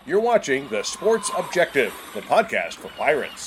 You're watching The Sports Objective, the podcast for Pirates.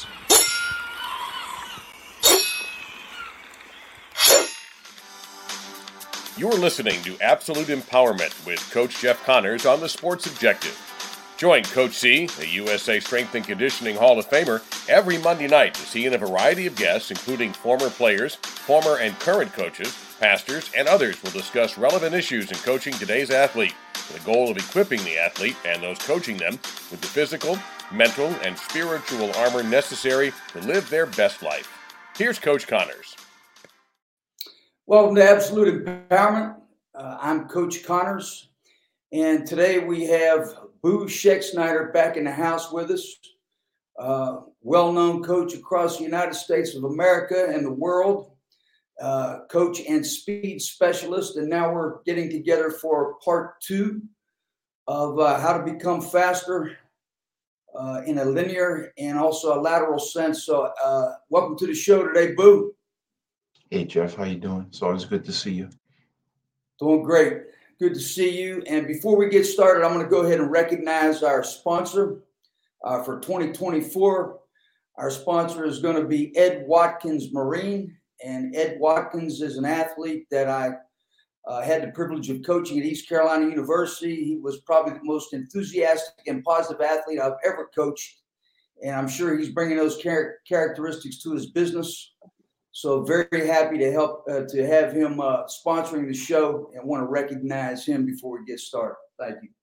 You're listening to Absolute Empowerment with Coach Jeff Connors on The Sports Objective. Join Coach C, a USA Strength and Conditioning Hall of Famer, every Monday night to see in a variety of guests, including former players, former and current coaches, pastors, and others will discuss relevant issues in coaching today's athlete, with the goal of equipping the athlete and those coaching them with the physical, mental, and spiritual armor necessary to live their best life. Here's Coach Connors. Welcome to Absolute Empowerment. I'm Coach Connors, and today we have Boo Schexnayder back in the house with us. Well-known coach across the United States of America and the world. Coach and speed specialist, and now we're getting together for part 2 of how to become faster in a linear and also a lateral sense. So welcome to the show today, Boo. Hey, Jeff, how you doing? It's always good to see you. Doing great. Good to see you. And before we get started, I'm going to go ahead and recognize our sponsor for 2024. Our sponsor is going to be Ed Watkins Marine. And Ed Watkins is an athlete that I had the privilege of coaching at East Carolina University. He was probably the most enthusiastic and positive athlete I've ever coached. And I'm sure he's bringing those characteristics to his business. So very happy to help to have him sponsoring the show, and want to recognize him before we get started. Thank you.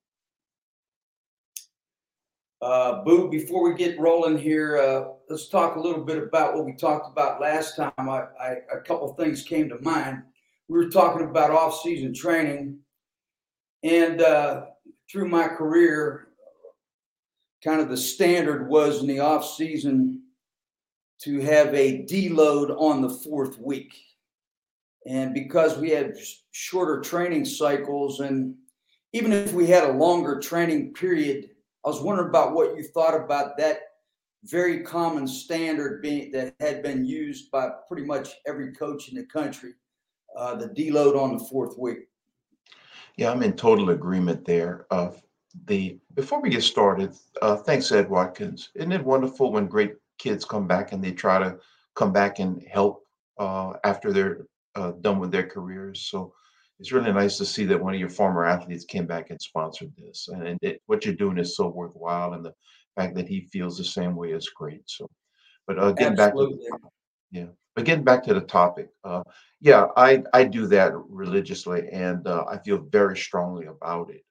Boo, before we get rolling here, let's talk a little bit about what we talked about last time. A couple of things came to mind. We were talking about off-season training, and through my career, kind of the standard was in the off-season to have a deload on the 4th week. And because we had shorter training cycles, and even if we had a longer training period, I was wondering about what you thought about that very common standard that had been used by pretty much every coach in the country, the deload on the 4th week. Yeah, I'm in total agreement there. Before we get started, thanks, Ed Watkins. Isn't it wonderful when great kids come back and they try to come back and help after they're done with their careers? So it's really nice to see that one of your former athletes came back and sponsored this. And what you're doing is so worthwhile. And the fact that he feels the same way is great. So, but getting back to the topic, I do that religiously, and I feel very strongly about it.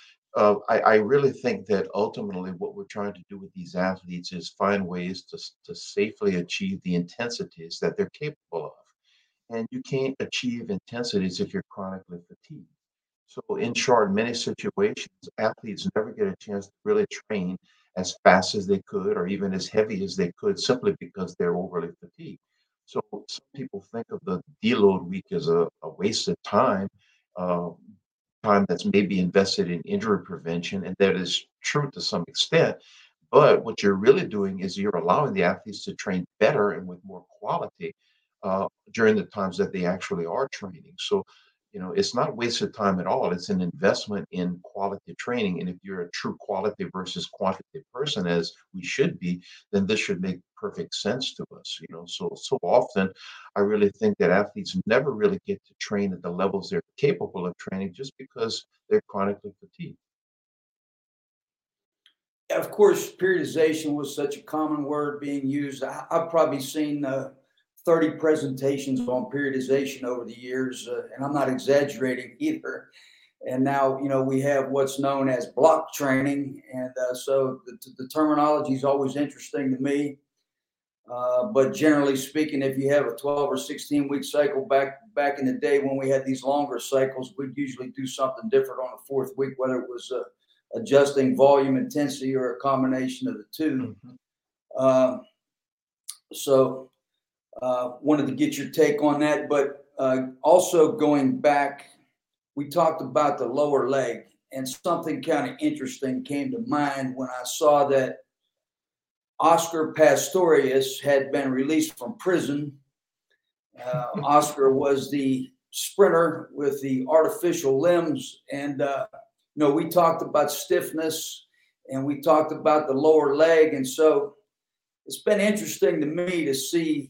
I really think that ultimately what we're trying to do with these athletes is find ways to safely achieve the intensities that they're capable of. And you can't achieve intensities if you're chronically fatigued. So, in short, many situations, athletes never get a chance to really train as fast as they could or even as heavy as they could simply because they're overly fatigued. So, some people think of the deload week as a waste of time. Uh, Time that's maybe invested in injury prevention, and that is true to some extent. But what you're really doing is you're allowing the athletes to train better and with more quality during the times that they actually are training. So, it's not a waste of time at all. It's an investment in quality training. And if you're a true quality versus quantity person, as we should be, then this should make perfect sense to us. So often I really think that athletes never really get to train at the levels they're capable of training just because they're chronically fatigued. Of course, periodization was such a common word being used. I've probably seen 30 presentations on periodization over the years, and I'm not exaggerating either. And now, we have what's known as block training. And so the terminology is always interesting to me. But generally speaking, if you have a 12 or 16 week cycle back in the day when we had these longer cycles, we'd usually do something different on the 4th week, whether it was adjusting volume, intensity, or a combination of the two. Mhm. So wanted to get your take on that. But also going back, we talked about the lower leg, and something kind of interesting came to mind when I saw that Oscar Pistorius had been released from prison. Oscar was the sprinter with the artificial limbs, and we talked about stiffness and we talked about the lower leg. And so it's been interesting to me to see,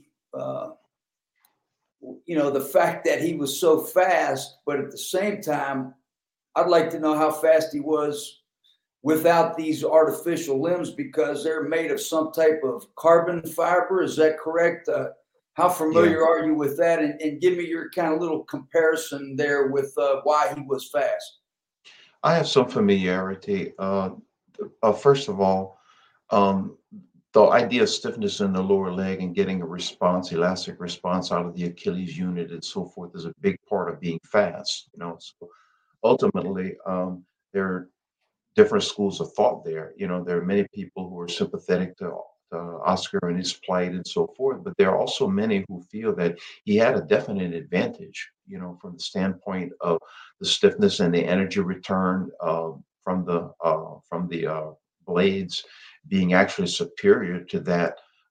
the fact that he was so fast, but at the same time, I'd like to know how fast he was without these artificial limbs because they're made of some type of carbon fiber. Is that correct? How Yeah, familiar are you with that? And give me your kind of little comparison there with why he was fast. I have some familiarity. First of all, um, the idea of stiffness in the lower leg and getting a response, elastic response out of the Achilles unit and so forth is a big part of being fast. So ultimately, there are different schools of thought there. There are many people who are sympathetic to Oscar and his plight and so forth, but there are also many who feel that he had a definite advantage, from the standpoint of the stiffness and the energy return from the blades being actually superior to that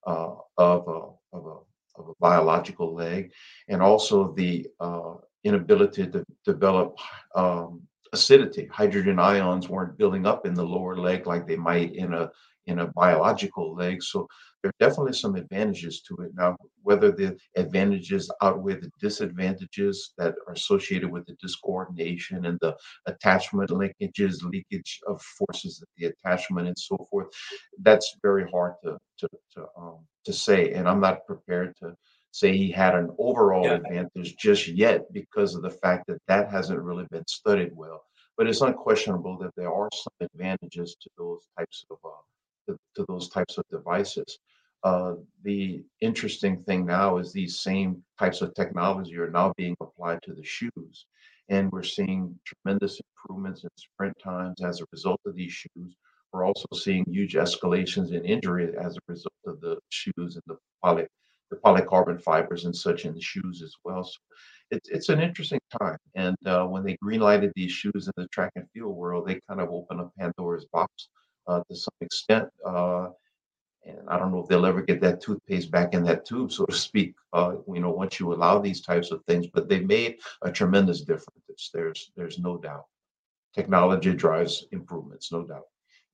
of a biological leg, and also the inability to develop acidity. Hydrogen ions weren't building up in the lower leg like they might in a biological leg. So there are definitely some advantages to it. Now, whether the advantages outweigh the disadvantages that are associated with the discoordination and the attachment linkages, leakage of forces at the attachment and so forth, that's very hard to say. And I'm not prepared to say he had an overall Yeah. advantage just yet because of the fact that that hasn't really been studied well. But it's unquestionable that there are some advantages to those types of devices. The interesting thing now is these same types of technology are now being applied to the shoes, and we're seeing tremendous improvements in sprint times as a result of these shoes. We're also seeing huge escalations in injury as a result of the shoes and the polycarbon fibers and such in the shoes as well. So it's an interesting time. And when they greenlighted these shoes in the track and field world, they kind of opened up Pandora's box to some extent. And I don't know if they'll ever get that toothpaste back in that tube, so to speak. Once you allow these types of things, but they made a tremendous difference. There's no doubt. Technology drives improvements, no doubt.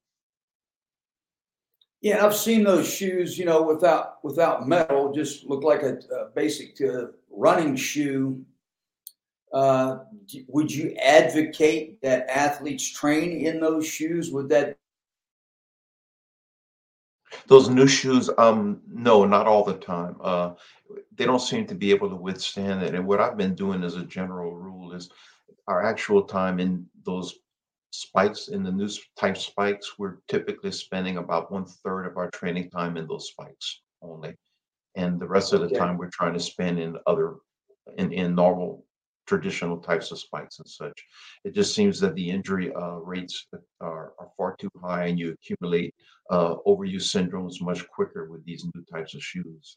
Yeah, I've seen those shoes, without metal, just look like a basic running shoe. Would you advocate that athletes train in those shoes? Would that? Those new shoes, no, not all the time. They don't seem to be able to withstand it. And what I've been doing as a general rule is our actual time in those spikes, in the new type spikes, we're typically spending about one third of our training time in those spikes only. And the rest of the Okay. time we're trying to spend in normal traditional types of spikes and such. It just seems that the injury rates are far too high, and you accumulate overuse syndromes much quicker with these new types of shoes. So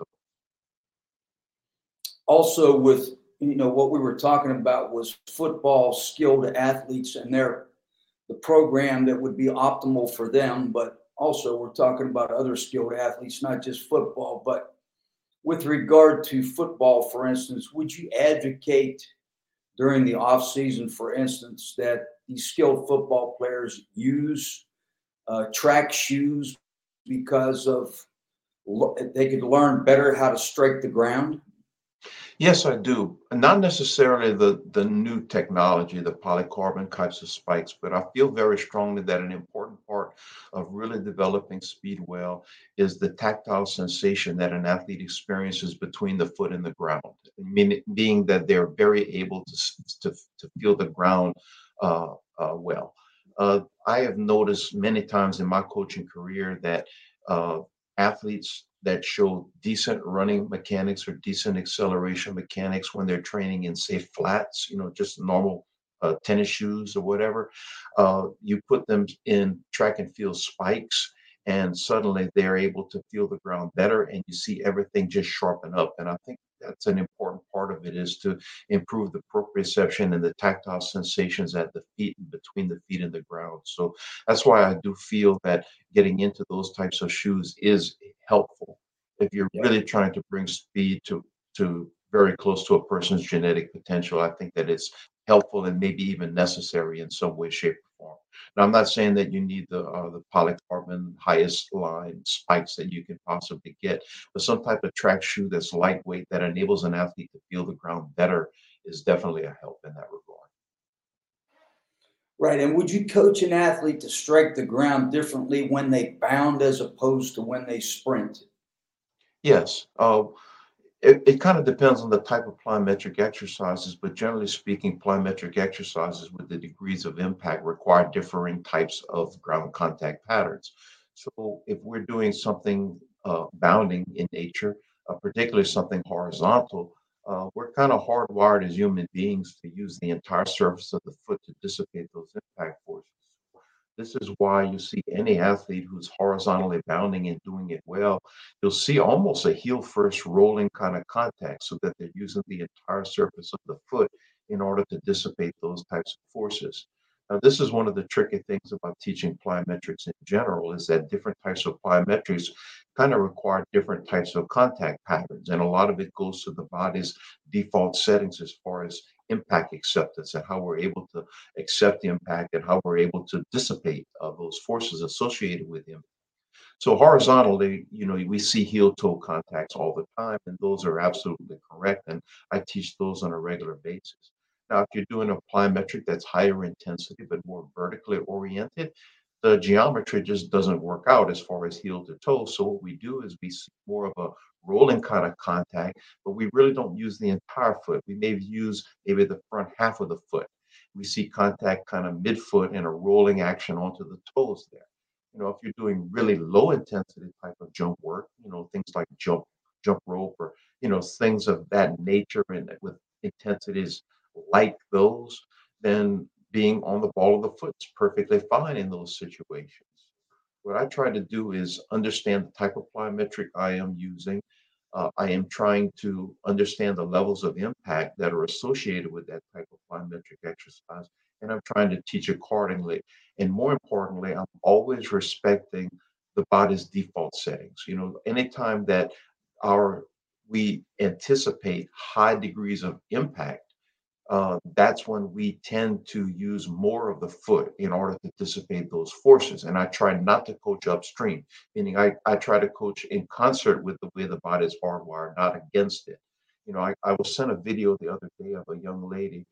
Also, with what we were talking about was football skilled athletes and the program that would be optimal for them. But also, we're talking about other skilled athletes, not just football. But with regard to football, for instance, would you advocate during the off season, for instance, that these skilled football players use track shoes because they could learn better how to strike the ground? yes, I do. Not necessarily the new technology, the polycarbon types of spikes, but I feel very strongly that an important part of really developing speed well is the tactile sensation that an athlete experiences between the foot and the ground. Being that they're very able to feel the ground well. I have noticed many times in my coaching career that uh, athletes that show decent running mechanics or decent acceleration mechanics when they're training in, say, flats, just normal tennis shoes or whatever. You put them in track and field spikes, and suddenly they're able to feel the ground better, and you see everything just sharpen up. And I think that's an important part of it, is to improve the proprioception and the tactile sensations at the feet and between the feet and the ground. So that's why I do feel that getting into those types of shoes is helpful if you're Yeah. really trying to bring speed to very close to a person's genetic potential. I think that it's helpful and maybe even necessary in some way, shape, or form. Now, I'm not saying that you need the polycarbon highest line spikes that you can possibly get, but some type of track shoe that's lightweight that enables an athlete to feel the ground better is definitely a help in that regard. Right. And would you coach an athlete to strike the ground differently when they bound as opposed to when they sprint? Yes. It kind of depends on the type of plyometric exercises, but generally speaking, plyometric exercises with the degrees of impact require differing types of ground contact patterns. So if we're doing something bounding in nature, particularly something horizontal, we're kind of hardwired as human beings to use the entire surface of the foot to dissipate those impact forces. This is why you see any athlete who's horizontally bounding and doing it well, you'll see almost a heel first rolling kind of contact so that they're using the entire surface of the foot in order to dissipate those types of forces. Now, this is one of the tricky things about teaching plyometrics in general is that different types of plyometrics kind of require different types of contact patterns. And a lot of it goes to the body's default settings as far as impact acceptance and how we're able to accept the impact and how we're able to dissipate those forces associated with impact. So horizontally, we see heel toe contacts all the time, and those are absolutely correct. And I teach those on a regular basis. Now, if you're doing a plyometric that's higher intensity but more vertically oriented, the geometry just doesn't work out as far as heel to toe. So what we do is we see more of a rolling kind of contact, but we really don't use the entire foot. We maybe use maybe the front half of the foot. We see contact kind of midfoot and a rolling action onto the toes there. If you're doing really low intensity type of jump work, things like jump rope or, things of that nature and with intensities like those, then being on the ball of the foot is perfectly fine in those situations. What I try to do is understand the type of plyometric I am using. I am trying to understand the levels of impact that are associated with that type of plyometric exercise, and I'm trying to teach accordingly. And more importantly, I'm always respecting the body's default settings. Anytime that our we anticipate high degrees of impact, that's when we tend to use more of the foot in order to dissipate those forces. And I try not to coach upstream, meaning I try to coach in concert with the way the body is hardwired, not against it. I was sent a video the other day of a young lady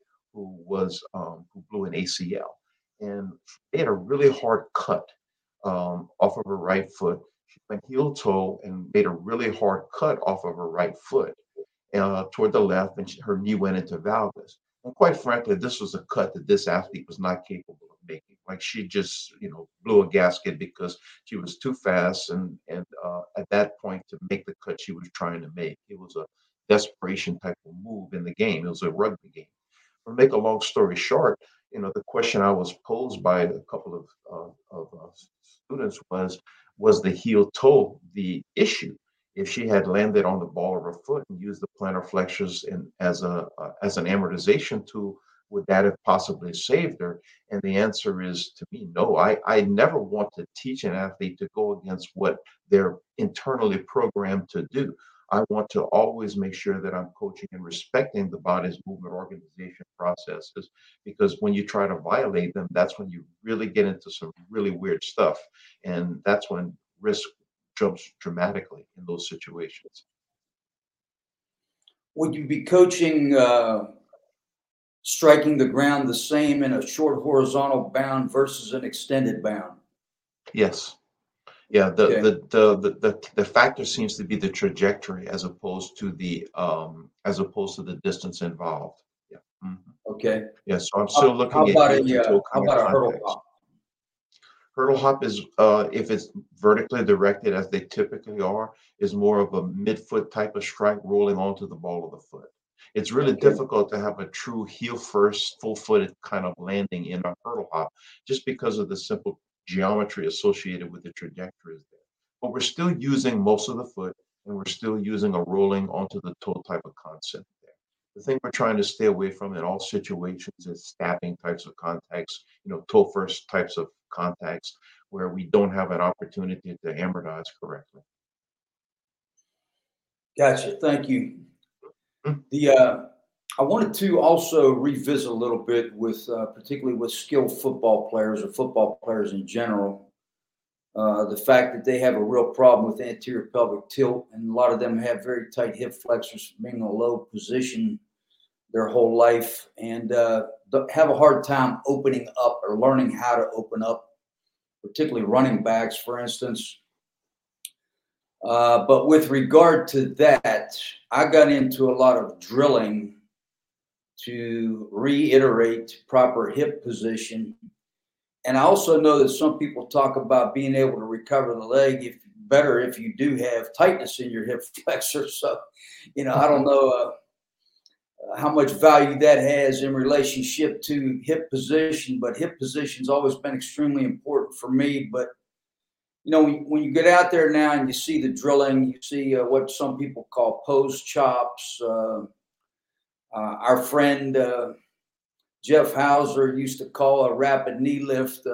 who blew an ACL and she had a really hard cut off of her right foot. She went heel toe and made a really hard cut off of her right foot toward the left, and her knee went into valgus. And quite frankly, this was a cut that this athlete was not capable of making. Like she just, blew a gasket because she was too fast, and at that point to make the cut she was trying to make, it was a desperation type of move in the game. It was a rugby game. To make a long story short, the question I was posed by a couple of students was the heel toe the issue? If she had landed on the ball of her foot and used the plantar flexors as an amortization tool, would that have possibly saved her? And the answer is to me, no. I never want to teach an athlete to go against what they're internally programmed to do. I want to always make sure that I'm coaching and respecting the body's movement organization processes, because when you try to violate them, that's when you really get into some really weird stuff. And that's when risk jumps dramatically in those situations. Would you be coaching striking the ground the same in a short horizontal bound versus an extended bound? Yes. Yeah, Okay. the factor seems to be the trajectory as opposed to the distance involved. Yeah. Mhm. Okay. Yeah, so I'm still How looking at about heel to toe how kind of about a hurdle context. hop? Hurdle hop is, if it's vertically directed as they typically are, is more of a midfoot type of strike rolling onto the ball of the foot. It's really Okay. difficult to have a true heel first, full footed kind of landing in a hurdle hop just because of the simple geometry associated with the trajectories there. But we're still using most of the foot and we're still using a rolling onto the toe type of concept there. The thing we're trying to stay away from in all situations is stabbing types of contacts, toe first types of contacts where we don't have an opportunity to amortize correctly. Gotcha. Thank you. Mm. The I wanted to also revisit a little bit with, particularly with skilled football players or football players in general, the fact that they have a real problem with anterior pelvic tilt, and a lot of them have very tight hip flexors from being in a low position their whole life, and have a hard time opening up or learning how to open up, particularly running backs, for instance. But with regard to that, I got into a lot of drilling to reiterate proper hip position. And I also know that some people talk about being able to recover the leg if you do have tightness in your hip flexor. So, I don't know how much value that has in relationship to hip position, but hip position's always been extremely important for me. But when you get out there now and you see the drilling, you see what some people call post chops. Our friend Jeff Hauser used to call a rapid knee lift.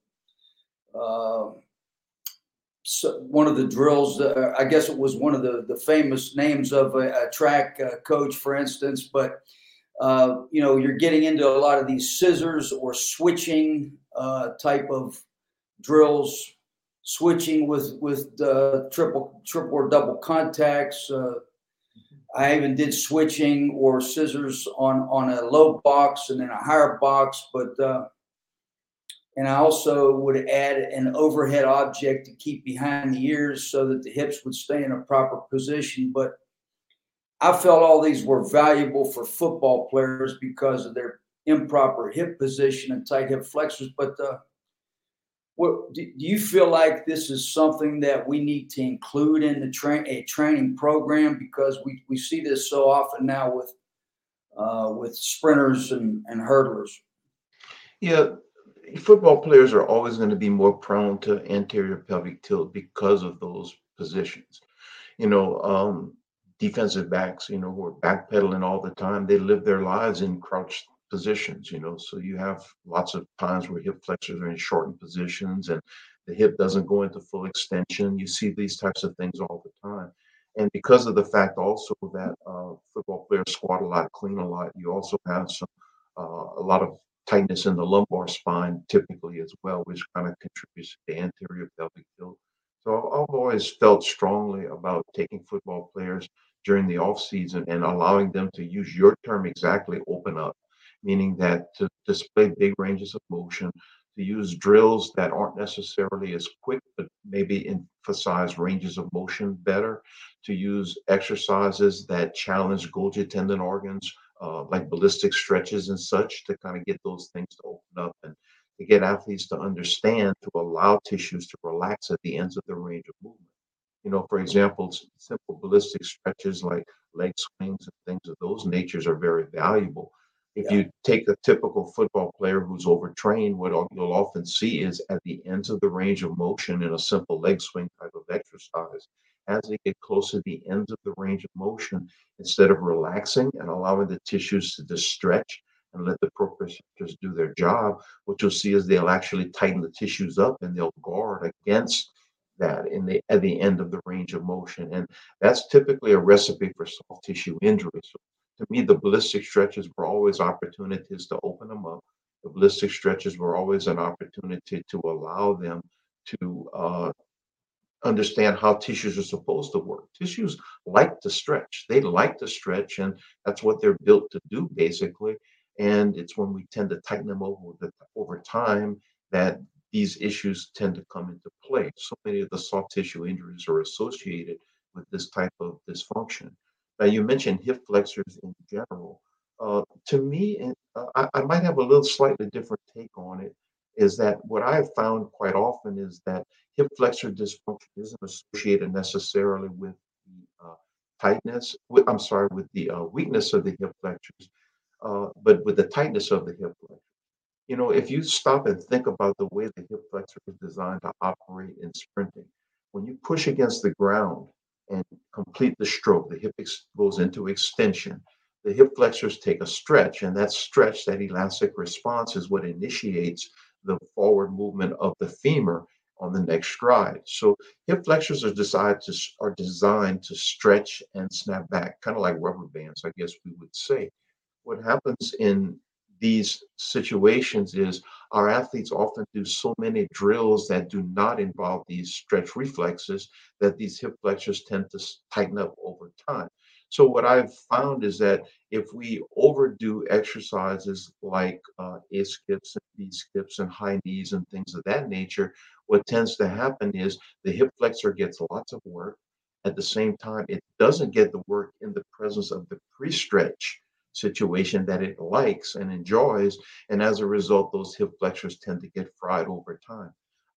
So one of the drills, I guess it was one of the famous names of a track coach, for instance. But you're getting into a lot of these scissors or switching type of drills, switching with triple or double contacts. I even did switching or scissors on a low box and then a higher box, and I also would add an overhead object to keep behind the ears so that the hips would stay in a proper position. But I felt all these were valuable for football players because of their improper hip position and tight hip flexors. But what do you feel like this is something that we need to include in a training program? Because we see this so often now with sprinters and hurdlers. Yeah, football players are always going to be more prone to anterior pelvic tilt because of those positions. You know, defensive backs, who are backpedaling all the time, they live their lives in crouched positions, so you have lots of times where hip flexors are in shortened positions and the hip doesn't go into full extension. You see these types of things all the time. And because of the fact also that football players squat a lot, clean a lot, you also have a lot of tightness in the lumbar spine typically as well, which kind of contributes to the anterior pelvic tilt. So I've always felt strongly about taking football players during the off season and allowing them to use your term exactly, open up, meaning that to display big ranges of motion, to use drills that aren't necessarily as quick, but maybe emphasize ranges of motion better, to use exercises that challenge Golgi tendon organs, like ballistic stretches and such, to kind of get those things to open up and to get athletes to understand, to allow tissues to relax at the ends of the range of movement. For example, simple ballistic stretches like leg swings and things of those natures are very valuable. If Yeah. you take a typical football player who's overtrained, what you'll often see is at the ends of the range of motion in a simple leg swing type of exercise, as they get close to the ends of the range of motion, instead of relaxing and allowing the tissues to just stretch and let the proprioceptors do their job, what you'll see is they'll actually tighten the tissues up and they'll guard against that at the end of the range of motion. And that's typically a recipe for soft tissue injury. So to me, the ballistic stretches were always opportunities to open them up. The ballistic stretches were always an opportunity to allow them to understand how tissues are supposed to work. Tissues like to stretch. They like to stretch, and that's what they're built to do, basically. And it's when we tend to tighten them over time that these issues tend to come into play. So many of the soft tissue injuries are associated with this type of dysfunction. Now, you mentioned hip flexors in general. To me, I might have a little slightly different take on it, is that what I have found quite often is that hip flexor dysfunction isn't associated necessarily with the I'm sorry, with the weakness of the hip flexors, but with the tightness of the hip flexor. If you stop and think about the way the hip flexor is designed to operate in sprinting, when you push against the ground and complete the stroke, the hip goes into extension. The hip flexors take a stretch, and that stretch, that elastic response, is what initiates the forward movement of the femur on the next stride. So hip flexors are designed to stretch and snap back, kind of like rubber bands, I guess we would say. what happens in these situations is our athletes often do so many drills that do not involve these stretch reflexes that these hip flexors tend to tighten up over time. So what I've found is that if we overdo exercises like A skips and B skips and high knees and things of that nature, what tends to happen is the hip flexor gets lots of work. At the same time, it doesn't get the work in the presence of the pre-stretch situation that it likes and enjoys, and as a result, those hip flexors tend to get fried over time.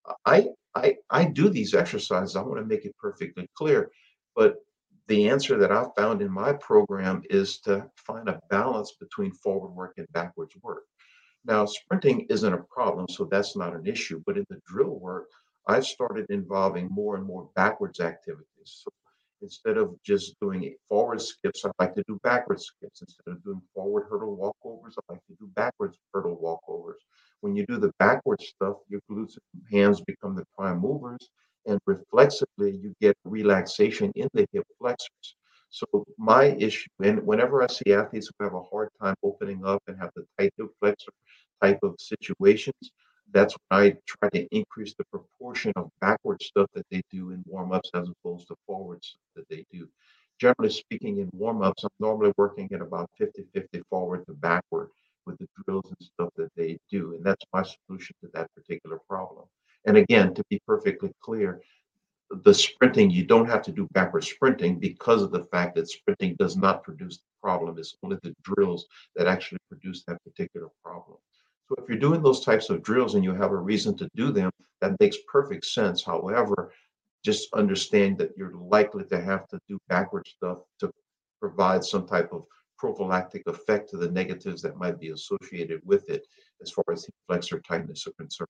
I do these exercises. I want to make it perfectly clear, but the answer that I found in my program is to find a balance between forward work and backwards work. Now, sprinting isn't a problem, so that's not an issue. But in the drill work, I've started involving more and more backwards activities. So instead of just doing forward skips, I like to do backward skips. Instead of doing forward hurdle walkovers, I like to do backwards hurdle walkovers. When you do the backward stuff, your glutes and hands become the prime movers, and reflexively, you get relaxation in the hip flexors. So my issue, and whenever I see athletes who have a hard time opening up and have the tight hip flexor type of situations, that's when I try to increase the proportion of backward stuff that they do in warm-ups as opposed to forward stuff that they do. Generally speaking, in warm-ups, I'm normally working at about 50-50 forward to backward with the drills and stuff that they do. And that's my solution to that particular problem. And again, to be perfectly clear, the sprinting, you don't have to do backward sprinting because of the fact that sprinting does not produce the problem. It's only the drills that actually produce that particular problem. So if you're doing those types of drills and you have a reason to do them, that makes perfect sense. However, just understand that you're likely to have to do backward stuff to provide some type of prophylactic effect to the negatives that might be associated with it as far as hip flexor tightness are concerned.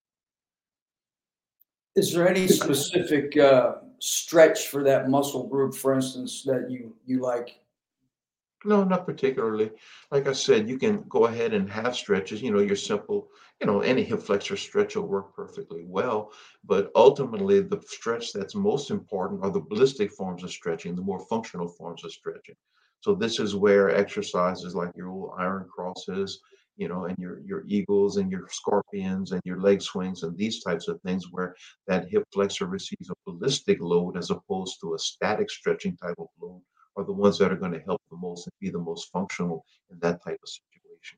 Is there any specific stretch for that muscle group, for instance, that you like? No, not particularly. Like I said, you can go ahead and have stretches, your simple, any hip flexor stretch will work perfectly well. But ultimately, the stretch that's most important are the ballistic forms of stretching, the more functional forms of stretching. So this is where exercises like your old iron crosses, and your eagles and your scorpions and your leg swings and these types of things where that hip flexor receives a ballistic load as opposed to a static stretching type of load are the ones that are going to help the most and be the most functional in that type of situation.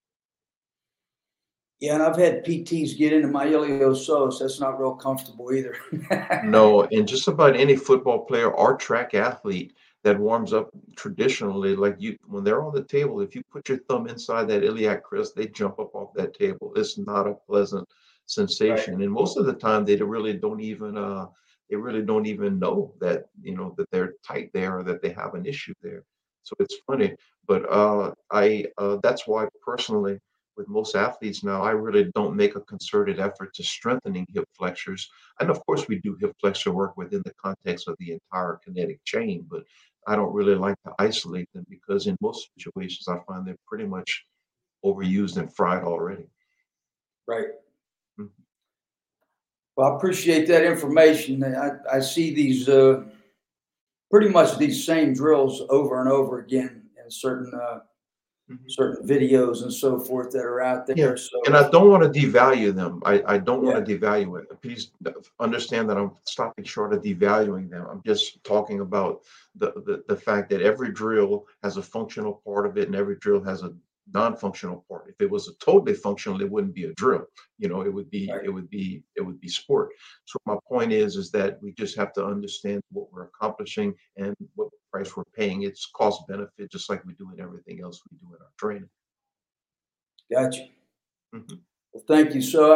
Yeah, and I've had PTs get into my iliopsoas. That's not real comfortable either. No, and just about any football player or track athlete that warms up traditionally, like you, when they're on the table, if you put your thumb inside that iliac crest, they jump up off that table. It's not a pleasant Right. sensation, and most of the time they really don't even know that that they're tight there or that they have an issue there. So it's funny, but I that's why personally with most athletes now, I really don't make a concerted effort to strengthening hip flexors. And of course, we do hip flexor work within the context of the entire kinetic chain, but I don't really like to isolate them because in most situations, I find they're pretty much overused and fried already. Right. Mhm. Well, I appreciate that information. I see these pretty much these same drills over and over again in Mhm. certain videos and so forth that are out Yeah, there. So and I don't want to devalue them. I don't want yeah, to devalue it. Please understand that I'm stopping short of devaluing them. I'm just talking about the fact that every drill has a functional part of it, and every drill has a non-functional part. If it was a totally functional, it wouldn't be a drill. right. It would be sport. So my point is that we just have to understand what we're accomplishing and what price we're paying. It's cost benefit, just like we do in everything else we do in our training. Gotcha. Mhm. Well, thank you. So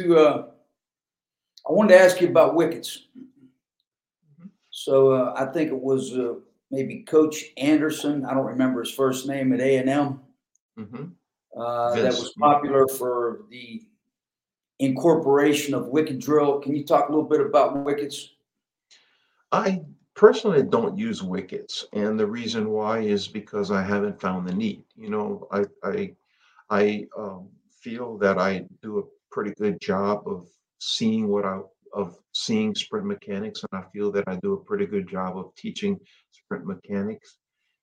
I wanted to ask you about wickets. Mhm. So I think it was maybe Coach Anderson. I don't remember his first name at A&M. Mhm. That Vince. was popular for the incorporation of wicket drill. Can you talk a little bit about wickets? I personally don't use wickets, and the reason why is because I haven't found the need. I feel that I do a pretty good job of seeing sprint mechanics, and I feel that I do a pretty good job of teaching sprint mechanics.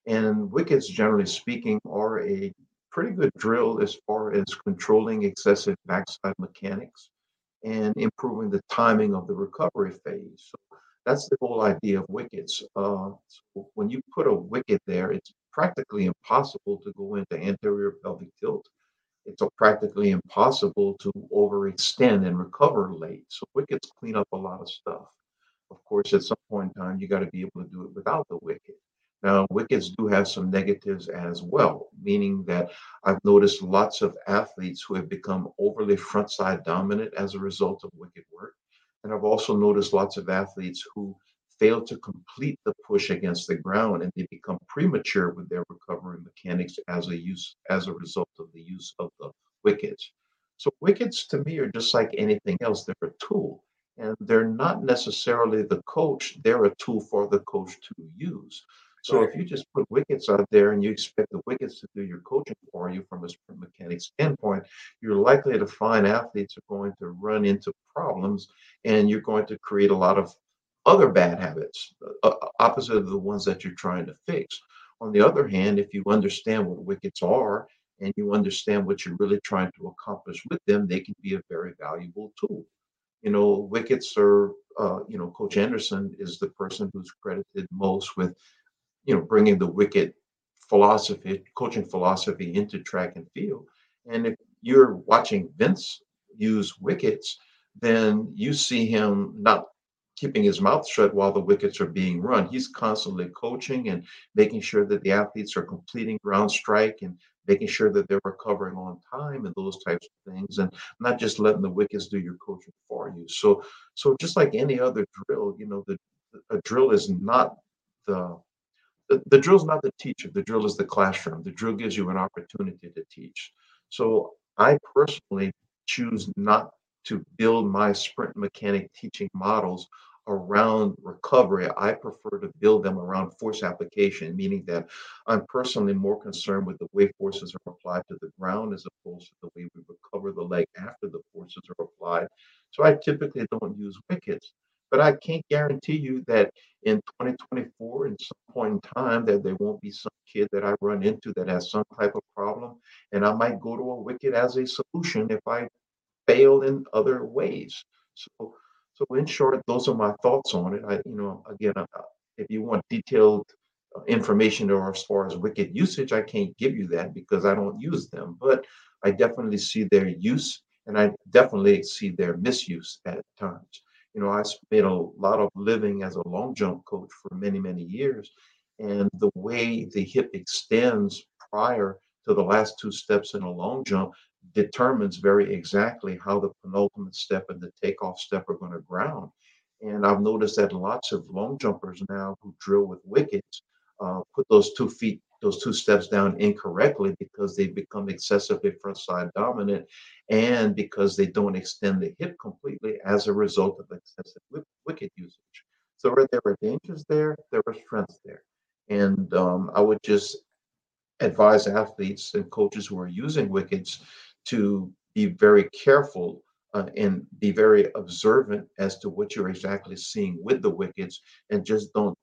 And wickets, generally speaking, are a pretty good drill as far as controlling excessive backside mechanics and improving the timing of the recovery phase. So that's the whole idea of wickets. So when you put a wicket there, it's practically impossible to go into anterior pelvic tilt. It's practically impossible to overextend and recover late. So wickets clean up a lot of stuff. Of course, at some point in time, you got to be able to do it without the wicket. Now, wickets do have some negatives as well, meaning that I've noticed lots of athletes who have become overly front side dominant as a result of wicket work. And I've also noticed lots of athletes who fail to complete the push against the ground and they become premature with their recovery mechanics as a result of the use of the wickets. So wickets to me are just like anything else. They're a tool and they're not necessarily the coach. They're a tool for the coach to use. So Right. if you just put wickets out there and you expect the wickets to do your coaching for you from a sprint mechanics standpoint, you're likely to find athletes are going to run into problems and you're going to create a lot of other bad habits, opposite of the ones that you're trying to fix. On the other hand, if you understand what wickets are and you understand what you're really trying to accomplish with them, they can be a very valuable tool. Wickets are, Coach Anderson is the person who's credited most with, bringing the wicket philosophy, coaching philosophy into track and field. And if you're watching Vince use wickets, then you see him not keeping his mouth shut while the wickets are being run. He's constantly coaching and making sure that the athletes are completing ground strike and making sure that they're recovering on time and those types of things, and not just letting the wickets do your coaching for you. So just like any other drill, a drill is not the the drill is not the teacher. The drill is the classroom. The drill gives you an opportunity to teach. So I personally choose not to build my sprint mechanic teaching models around recovery. I prefer to build them around force application, meaning that I'm personally more concerned with the way forces are applied to the ground as opposed to the way we recover the leg after the forces are applied. So I typically don't use wickets, but I can't guarantee you that in 2024, in some point in time, that there won't be some kid that I run into that has some type of problem, and I might go to a wicket as a solution if I fail in other ways. So, so in short, those are my thoughts on it. Again, if you want detailed information or as far as wicket usage, I can't give you that because I don't use them. But I definitely see their use, and I definitely see their misuse at times. I made a lot of living as a long jump coach for many, many years, and the way the hip extends prior to the last two steps in a long jump determines very exactly how the penultimate step and the takeoff step are going to ground. And I've noticed that lots of long jumpers now who drill with wickets put those two steps down incorrectly because they become excessively front side dominant and because they don't extend the hip completely as a result of excessive wicket usage. So right there are dangers there are strengths there. And I would just advise athletes and coaches who are using wickets to be very careful and be very observant as to what you're exactly seeing with the wickets and just don't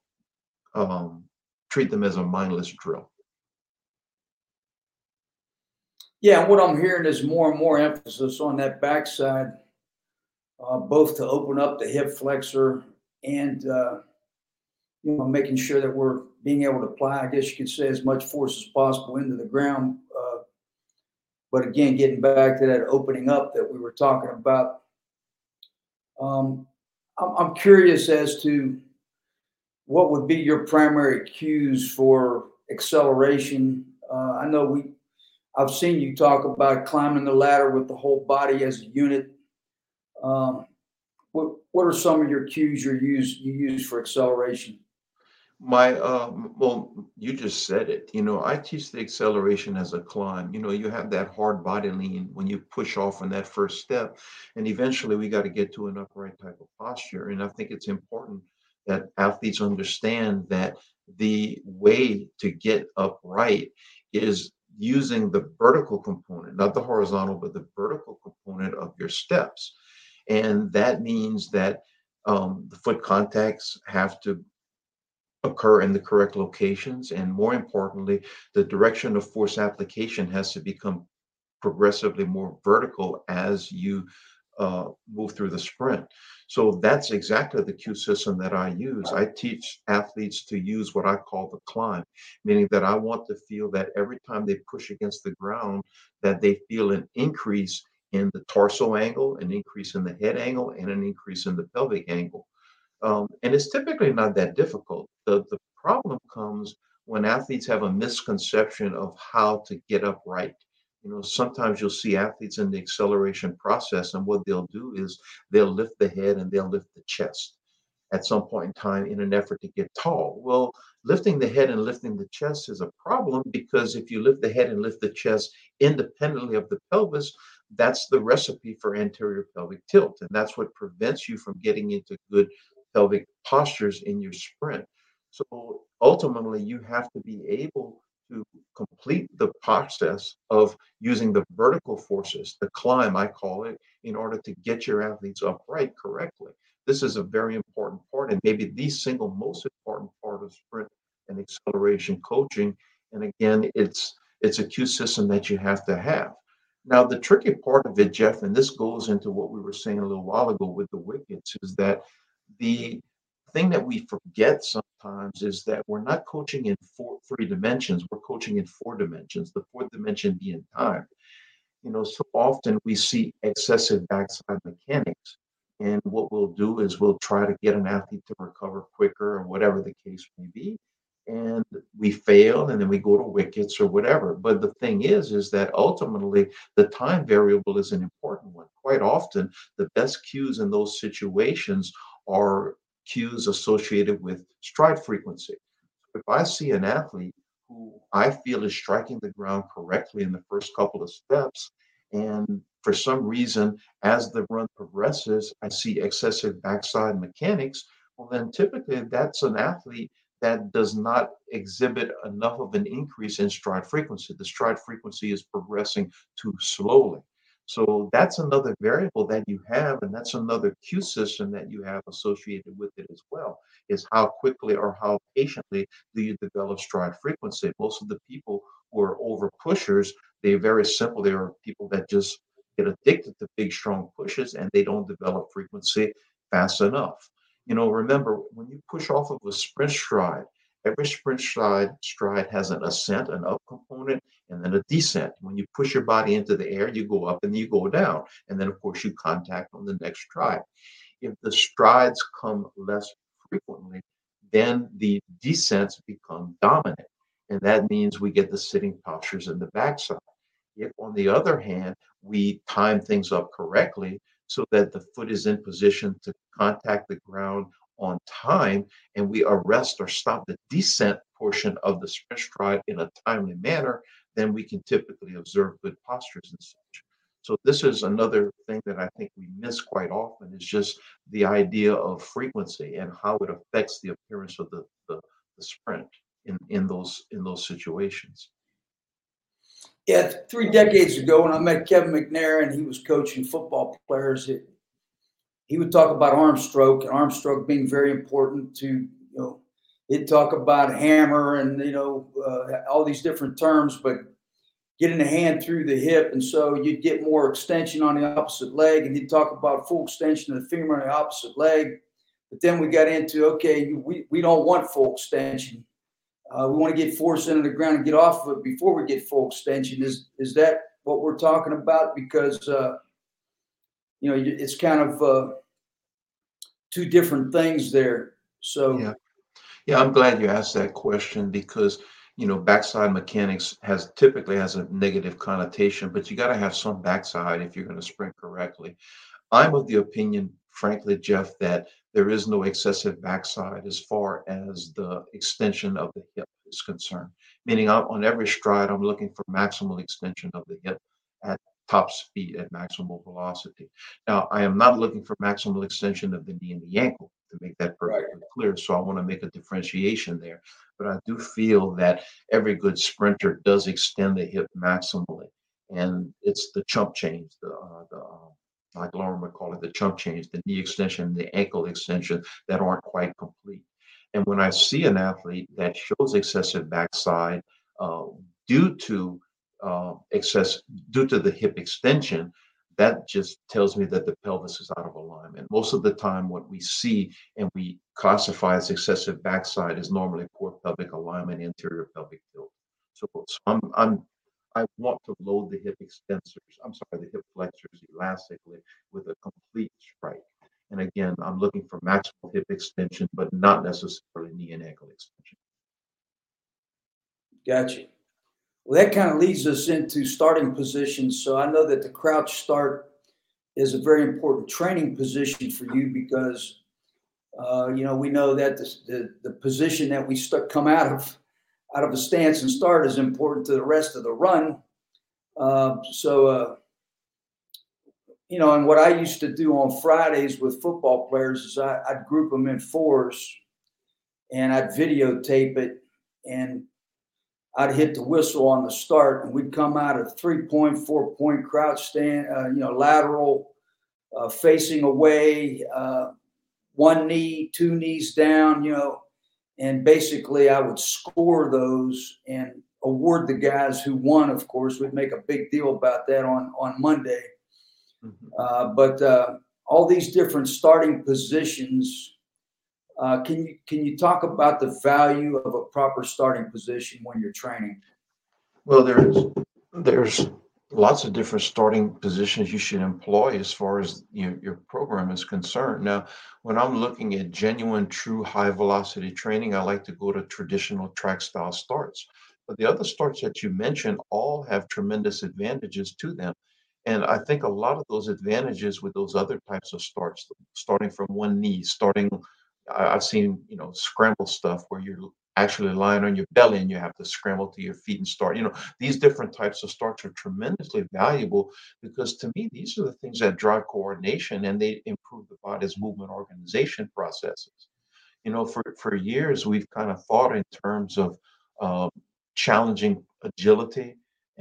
um, treat them as a mindless drill. Yeah, and what I'm hearing is more and more emphasis on that backside, both to open up the hip flexor and making sure that we're being able to apply, I guess you could say, as much force as possible into the ground. But again, getting back to that opening up that we were talking about, um, I'm curious as to what would be your primary cues for acceleration. I know I've seen you talk about climbing the ladder with the whole body as a unit. Um, what are some of your cues you use for acceleration? Well, you just said it. I teach the acceleration as a climb. You have that hard body lean when you push off on that first step, and eventually we got to get to an upright type of posture. And I think it's important that athletes understand that the way to get upright is using the vertical component, not the horizontal, but the vertical component of your steps. And that means that the foot contacts have to occur in the correct locations. And more importantly, the direction of force application has to become progressively more vertical as you move through the sprint. So that's exactly the cue system that I use. I teach athletes to use what I call the climb, meaning that I want to feel that every time they push against the ground, that they feel an increase in the torso angle, an increase in the head angle, and an increase in the pelvic angle. And it's typically not that difficult. The problem comes when athletes have a misconception of how to get upright. Sometimes you'll see athletes in the acceleration process, and what they'll do is they'll lift the head and they'll lift the chest at some point in time in an effort to get tall. Well, lifting the head and lifting the chest is a problem because if you lift the head and lift the chest independently of the pelvis, that's the recipe for anterior pelvic tilt. And that's what prevents you from getting into good pelvic postures in your sprint. So ultimately, you have to be able to complete the process of using the vertical forces, the climb, I call it, in order to get your athletes upright correctly. This is a very important part, and maybe the single most important part of sprint and acceleration coaching. And again, it's a cue system that you have to have. Now, the tricky part of it, Jeff, and this goes into what we were saying a little while ago with the wickets, is that the thing that we forget sometimes is that we're not coaching in three dimensions. We're coaching in four dimensions. The fourth dimension being time. So often we see excessive backside mechanics. And what we'll do is we'll try to get an athlete to recover quicker or whatever the case may be. And we fail and then we go to wickets or whatever. But the thing is that ultimately the time variable is an important one. Quite often, the best cues in those situations are cues associated with stride frequency. If I see an athlete who I feel is striking the ground correctly in the first couple of steps, and for some reason, as the run progresses, I see excessive backside mechanics, well, then typically that's an athlete that does not exhibit enough of an increase in stride frequency. The stride frequency is progressing too slowly. So that's another variable that you have, and that's another cue system that you have associated with it as well, is how quickly or how patiently do you develop stride frequency. Most of the people who are over pushers, they're very simple. They are people that just get addicted to big, strong pushes and they don't develop frequency fast enough. Remember, when you push off of a sprint stride, every sprint stride has an ascent, an up component, and then a descent. When you push your body into the air, you go up and you go down. And then, of course, you contact on the next stride. If the strides come less frequently, then the descents become dominant. And that means we get the sitting postures in the backside. If, on the other hand, we time things up correctly so that the foot is in position to contact the ground on time, and we arrest or stop the descent portion of the sprint stride in a timely manner, then we can typically observe good postures and such. So this is another thing that I think we miss quite often is just the idea of frequency and how it affects the appearance of the sprint in those situations. Yeah, 3 decades ago when I met Kevin McNair and he was coaching football players, he would talk about arm stroke being very important to, he'd talk about hammer and, all these different terms, but getting the hand through the hip. And so you'd get more extension on the opposite leg. And he'd talk about full extension of the femur on the opposite leg. But then we got into, okay, we don't want full extension. We want to get force into the ground and get off of it before we get full extension. Is that what we're talking about? Because, it's kind of two different things there. So Yeah, I'm glad you asked that question because backside mechanics typically has a negative connotation, but you got to have some backside if you're going to sprint correctly. I'm of the opinion, frankly, Jeff, that there is no excessive backside as far as the extension of the hip is concerned. Meaning, on every stride, I'm looking for maximal extension of the hip at top speed at maximal velocity. Now, I am not looking for maximal extension of the knee and the ankle to make that perfectly clear. So I want to make a differentiation there. But I do feel that every good sprinter does extend the hip maximally. And it's the chump change, like Lauren would call it, the chump change, the knee extension, the ankle extension that aren't quite complete. And when I see an athlete that shows excessive backside uh, due to excess due to the hip extension, that just tells me that the pelvis is out of alignment. Most of the time, what we see and we classify as excessive backside is normally poor pelvic alignment, anterior pelvic tilt. So I want to load the hip extensors, I'm sorry, the hip flexors elastically with a complete strike. And again, I'm looking for maximal hip extension, but not necessarily knee and ankle extension. Gotcha. Well, that kind of leads us into starting positions. So I know that the crouch start is a very important training position for you because we know that the position that we come out of a stance and start is important to the rest of the run. And what I used to do on Fridays with football players is I'd group them in fours and I'd videotape it and I'd hit the whistle on the start and we'd come out of 3 point, 4 point crouch stand, lateral, facing away, one knee, two knees down, and basically I would score those and award the guys who won. Of course, we'd make a big deal about that on Monday. But all these different starting positions, can you talk about the value of a proper starting position when you're training? Well, there's lots of different starting positions you should employ as far as your program is concerned. Now, when I'm looking at genuine, true high velocity training, I like to go to traditional track style starts. But the other starts that you mentioned all have tremendous advantages to them. And I think a lot of those advantages with those other types of starts, starting from one knee, I've seen, scramble stuff where you're actually lying on your belly and you have to scramble to your feet and start. These different types of starts are tremendously valuable because to me, these are the things that drive coordination and they improve the body's movement organization processes. For years, we've kind of thought in terms of uh, challenging agility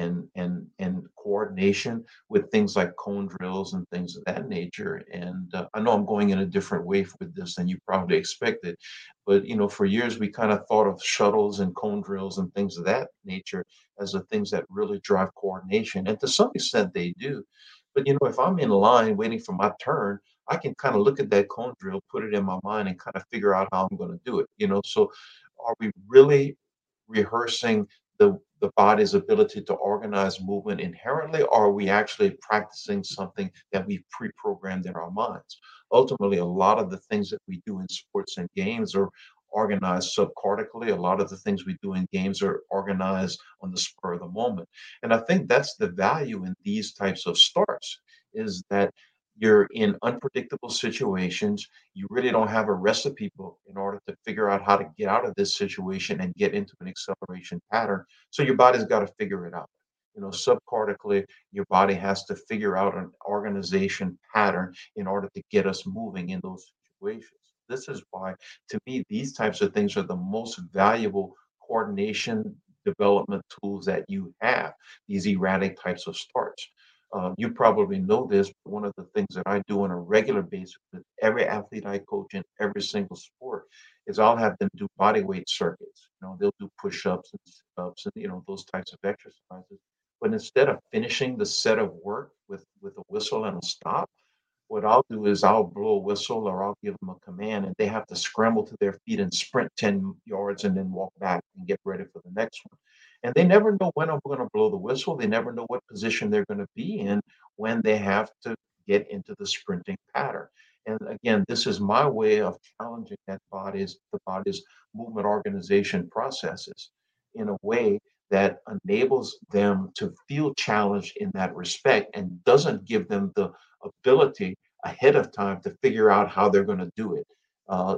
and coordination with things like cone drills and things of that nature. And I know I'm going in a different way with this than you probably expected, but for years we kind of thought of shuttles and cone drills and things of that nature as the things that really drive coordination, and to some extent they do. But if I'm in line waiting for my turn, I can kind of look at that cone drill, put it in my mind, and kind of figure out how I'm going to do it. So are we really rehearsing the body's ability to organize movement inherently, or are we actually practicing something that we've pre-programmed in our minds? Ultimately, a lot of the things that we do in sports and games are organized subcortically. A lot of the things we do in games are organized on the spur of the moment. And I think that's the value in these types of starts, is that you're in unpredictable situations. You really don't have a recipe book in order to figure out how to get out of this situation and get into an acceleration pattern. So your body's got to figure it out. Subcortically, your body has to figure out an organization pattern in order to get us moving in those situations. This is why, to me, these types of things are the most valuable coordination development tools that you have, these erratic types of starts. You probably know this, but one of the things that I do on a regular basis with every athlete I coach in every single sport is I'll have them do body weight circuits. They'll do push-ups and sit-ups and those types of exercises. But instead of finishing the set of work with a whistle and a stop, what I'll do is I'll blow a whistle or I'll give them a command and they have to scramble to their feet and sprint 10 yards and then walk back and get ready for the next one. And they never know when I'm going to blow the whistle. They never know what position they're going to be in when they have to get into the sprinting pattern. And again, this is my way of challenging the body's movement organization processes in a way that enables them to feel challenged in that respect and doesn't give them the ability ahead of time to figure out how they're going to do it. Uh,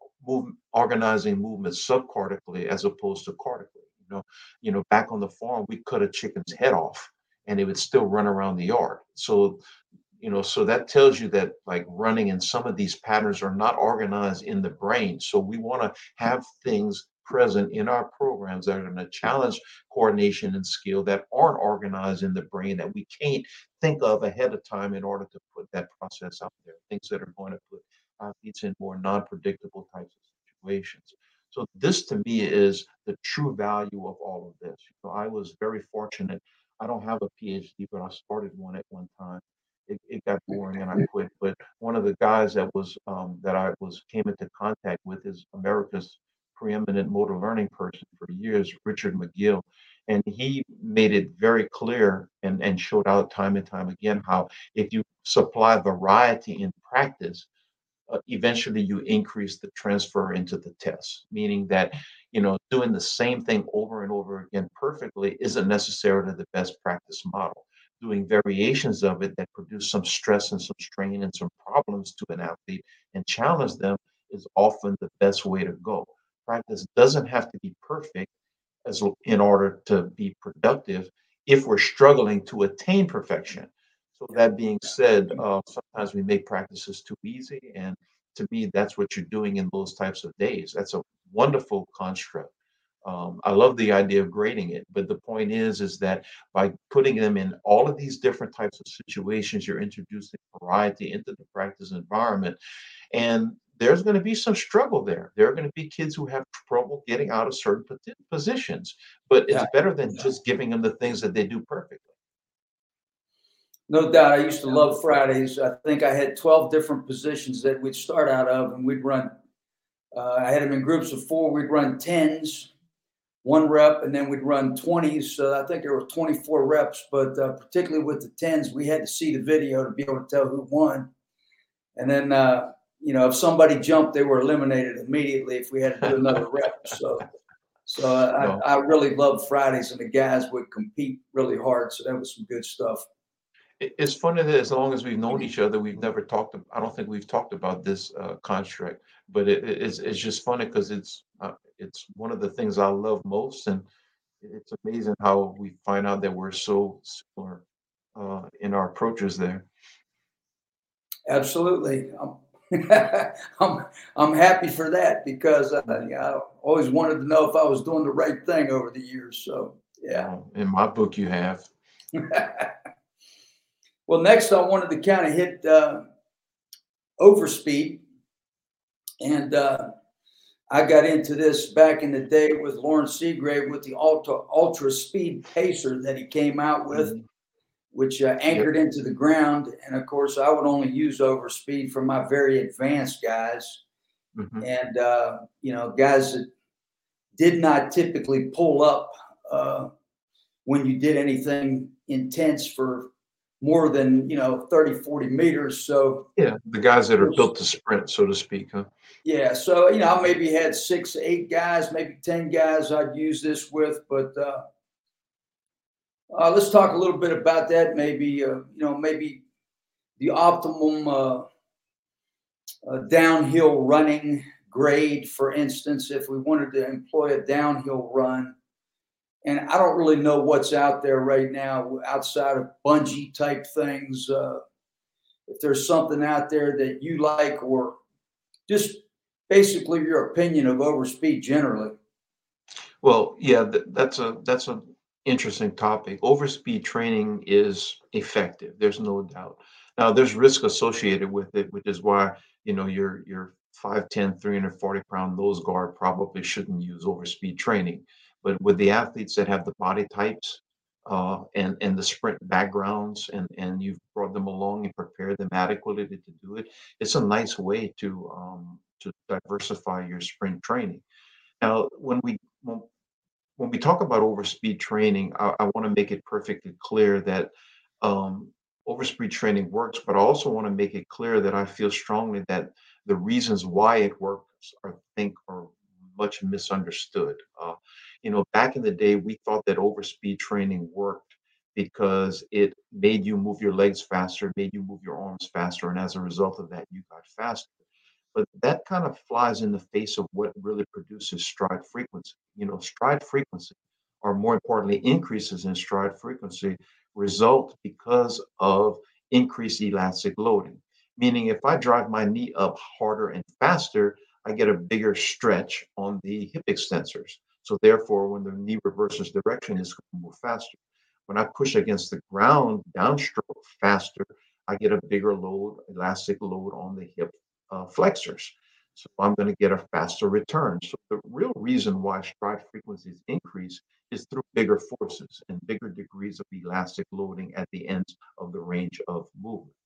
Organizing movement subcortically as opposed to cortically. Back on the farm, we cut a chicken's head off, and it would still run around the yard. So that tells you that like running and some of these patterns are not organized in the brain. So we want to have things present in our programs that are going to challenge coordination and skill that aren't organized in the brain that we can't think of ahead of time in order to put that process out there. Things that are going to put athletes in more non-predictable types of situations. So this to me is the true value of all of this. So I was very fortunate. I don't have a PhD, but I started one at one time. It got boring and I quit. But one of the guys that I was came into contact with is America's preeminent motor learning person for years, Richard McGill. And he made it very clear and showed out time and time again how if you supply variety in practice, eventually you increase the transfer into the test, meaning that doing the same thing over and over again perfectly isn't necessarily the best practice model. Doing variations of it that produce some stress and some strain and some problems to an athlete and challenge them is often the best way to go. Practice doesn't have to be perfect as in order to be productive if we're struggling to attain perfection. So that being said, sometimes we make practices too easy, and to me, that's what you're doing in those types of days. That's a wonderful construct. I love the idea of grading it, but the point is that by putting them in all of these different types of situations, you're introducing variety into the practice environment, and there's going to be some struggle there. There are going to be kids who have trouble getting out of certain positions, but it's Yeah, better than just giving them the things that they do perfectly. no doubt. I used to love Fridays. I think I had 12 different positions that we'd start out of, and we'd run. I had them in groups of four. We'd run tens, one rep, and then we'd run 20s. So I think there were 24 reps, but particularly with the tens, we had to see the video to be able to tell who won. And then, if somebody jumped, they were eliminated immediately if we had to do another rep. So No, I really loved Fridays, and the guys would compete really hard. So that was some good stuff. it's funny that as long as we've known each other, we've never talked. I don't think we've talked about this construct, but it's just funny because it's one of the things I love most, and it's amazing how we find out that we're so similar in our approaches there. Absolutely. I'm happy for that because I always wanted to know if I was doing the right thing over the years. So yeah. In my book, you have. Well, next I wanted to kind of hit overspeed, and I got into this back in the day with Lawrence Seagrave with the ultra speed pacer that he came out with, Mhm. which Yep. anchored into the ground. And of course, I would only use overspeed for my very advanced guys, Hmm. and guys that did not typically pull up when you did anything intense for more than 30, 40 meters. So Yeah, the guys that are built to sprint, so to speak, huh? yeah, so I maybe had 6, 8 guys, maybe 10 guys I'd use this with, but let's talk a little bit about that. Maybe maybe the optimum downhill running grade, for instance, if we wanted to employ a downhill run. And I don't really know what's out there right now outside of bungee type things. If there's something out there that you like, or just basically your opinion of overspeed generally. Well, yeah, that's a interesting topic. Overspeed training is effective. There's no doubt. Now, there's risk associated with it, which is why your 5'10", 340-pound nose guard probably shouldn't use overspeed training. But with the athletes that have the body types and the sprint backgrounds, and you've brought them along and prepared them adequately to do it, it's a nice way to diversify your sprint training. Now, when we talk about overspeed training, I want to make it perfectly clear that um, overspeed training works, but I also want to make it clear that I feel strongly that the reasons why it works, I think, are much misunderstood. Back in the day, we thought that overspeed training worked because it made you move your legs faster, made you move your arms faster, and as a result of that, you got faster. But that kind of flies in the face of what really produces stride frequency. Stride frequency, or more importantly, increases in stride frequency, result because of increased elastic loading. Meaning, if I drive my knee up harder and faster, I get a bigger stretch on the hip extensors. So, therefore, when the knee reverses direction, it's going to move faster. When I push against the ground downstroke faster, I get a bigger load, elastic load on the hip flexors. So I'm going to get a faster return. So the real reason why stride frequencies increase is through bigger forces and bigger degrees of elastic loading at the ends of the range of movement.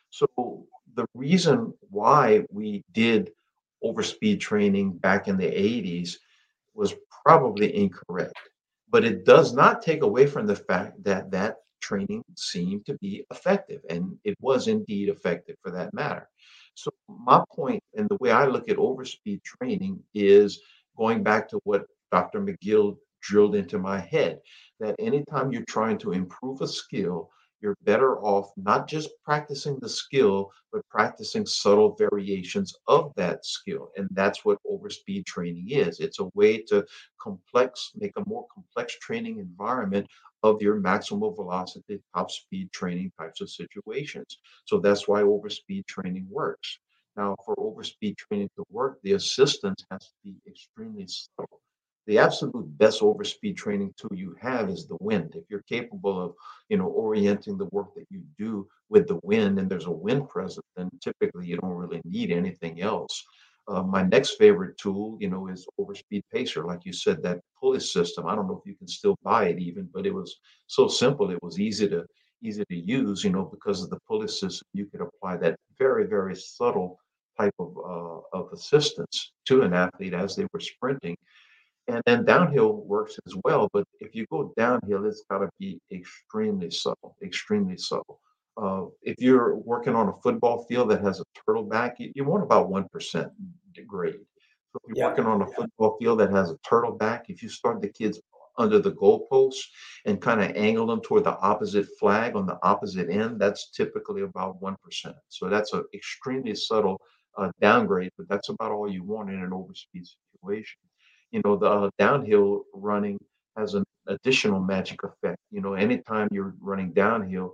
So the reason why we did overspeed training back in the 80s was probably incorrect. But it does not take away from the fact that that training seemed to be effective, and it was indeed effective for that matter. So my point and the way I look at overspeed training is going back to what Dr. McGill drilled into my head, that anytime you're trying to improve a skill, you're better off not just practicing the skill, but practicing subtle variations of that skill. And that's what overspeed training is. It's a way to make a more complex training environment of your maximal velocity, top speed training types of situations. So that's why overspeed training works. Now, for overspeed training to work, the assistance has to be extremely subtle. The absolute best overspeed training tool you have is the wind. If you're capable of, orienting the work that you do with the wind, and there's a wind present, then typically you don't really need anything else. My next favorite tool, is Overspeed Pacer. Like you said, that pulley system. I don't know if you can still buy it even, but it was so simple. It was easy to use, because of the pulley system. You could apply that very, very subtle type of assistance to an athlete as they were sprinting. And then downhill works as well. But if you go downhill, it's got to be extremely subtle, extremely subtle. If you're working on a football field that has a turtle back, you want about 1% degrade. So if you're Yeah. working on a football field that has a turtle back, if you start the kids under the goalposts and kind of angle them toward the opposite flag on the opposite end, that's typically about 1%. So that's an extremely subtle downgrade, but that's about all you want in an overspeed situation. The downhill running has an additional magic effect. Anytime you're running downhill,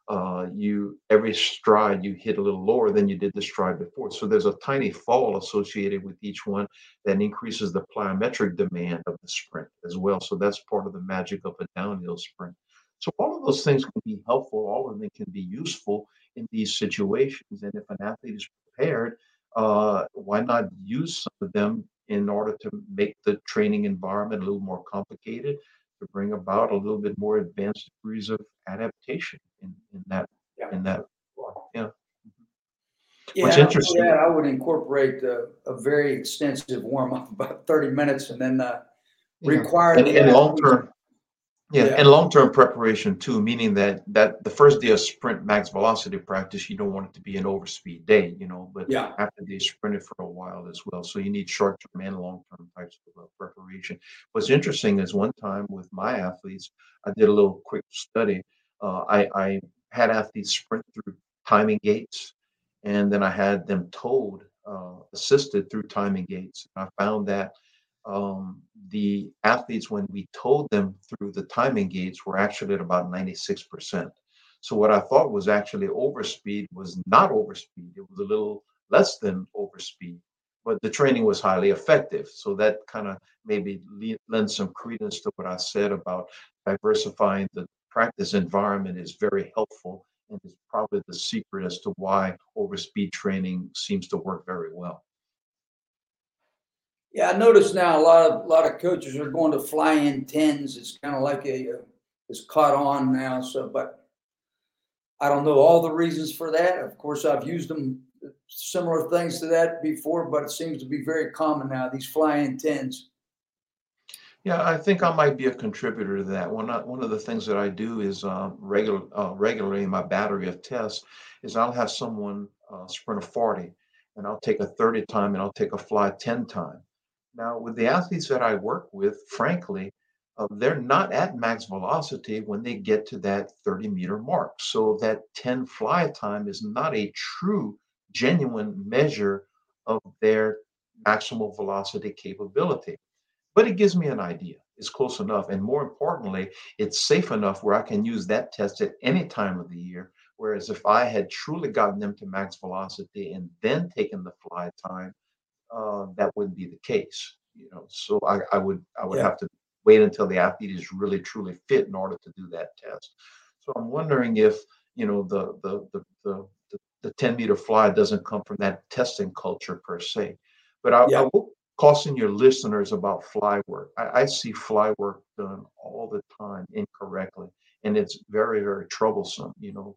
you every stride you hit a little lower than you did the stride before. So there's a tiny fall associated with each one that increases the plyometric demand of the sprint as well. So that's part of the magic of a downhill sprint. So all of those things can be helpful. All of them can be useful in these situations. And if an athlete is prepared, why not use some of them in order to make the training environment a little more complicated, to bring about a little bit more advanced degrees of adaptation in that Yeah. in that yeah. What's Yeah, for interesting, that, I would incorporate a very extensive warm up, about 30 minutes, and then yeah, require and the and long athletes. term, yeah, Yeah, and long-term preparation too, meaning that the first day of sprint max velocity practice, you don't want it to be an overspeed day, but yeah, after they sprinted for a while as well. So you need short-term and long-term types of preparation. What's interesting is one time with my athletes, I did a little quick study. I had athletes sprint through timing gates, and then I had them towed, assisted through timing gates. I found that the athletes, when we told them through the timing gates, were actually at about 96%. So what I thought was actually overspeed was not overspeed. It was a little less than overspeed, but the training was highly effective. So that kind of maybe lends some credence to what I said about diversifying the practice environment is very helpful and is probably the secret as to why overspeed training seems to work very well. yeah. I notice now a lot of coaches are going to fly in tens. It's kind of like it's caught on now. So, but I don't know all the reasons for that. Of course, I've used them similar things to that before, but it seems to be very common now. These fly in tens. Yeah, I think I might be a contributor to that. One of the things that I do is regularly in my battery of tests is I'll have someone sprint a 40, and I'll take a 30 time, and I'll take a fly 10 time. Now, with the athletes that I work with, frankly, they're not at max velocity when they get to that 30-meter mark. So that 10 fly time is not a true, genuine measure of their maximal velocity capability, but it gives me an idea. It's close enough. And more importantly, it's safe enough where I can use that test at any time of the year. Whereas if I had truly gotten them to max velocity and then taken the fly time, that wouldn't be the case. So I would Yeah. have to wait until the athlete is really truly fit in order to do that test. So I'm wondering if the 10-meter fly doesn't come from that testing culture per se. But I Yeah. will caution your listeners about fly work. I see fly work done all the time incorrectly, and it's very, very troublesome.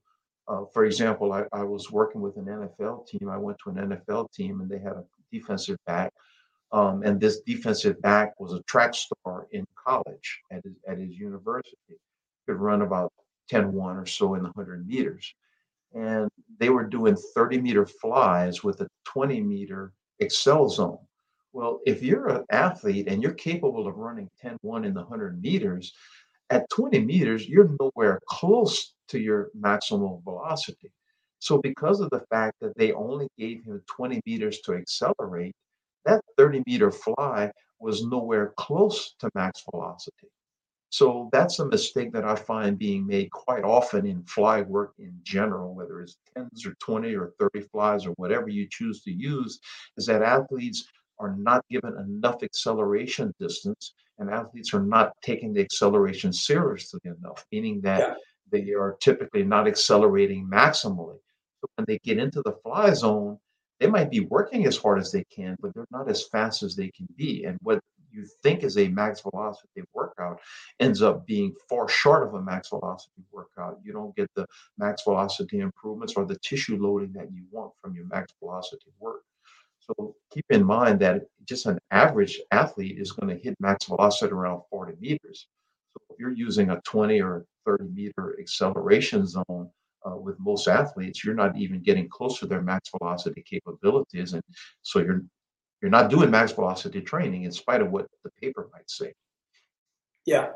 For example, I was working with an NFL team. I went to an NFL team, and they had a defensive back. And this defensive back was a track star in college at his university. Could run about 10-1 or so in the 100 meters. And they were doing 30-meter flies with a 20-meter excel zone. Well, if you're an athlete and you're capable of running 10-1 in the 100 meters, at 20 meters, you're nowhere close to your maximal velocity. So, because of the fact that they only gave him 20 meters to accelerate, that 30-meter fly was nowhere close to max velocity. So that's a mistake that I find being made quite often in fly work in general, whether it's 10s or 20 or 30 flies or whatever you choose to use, is that athletes are not given enough acceleration distance, and athletes are not taking the acceleration seriously enough, meaning that Yeah. they are typically not accelerating maximally. So when they get into the fly zone, they might be working as hard as they can, but they're not as fast as they can be. And what you think is a max velocity workout ends up being far short of a max velocity workout. You don't get the max velocity improvements or the tissue loading that you want from your max velocity work. So keep in mind that just an average athlete is going to hit max velocity around 40 meters. So if you're using a 20 or 30-meter acceleration zone with most athletes, you're not even getting close to their max velocity capabilities. And so you're not doing max velocity training in spite of what the paper might say. Yeah.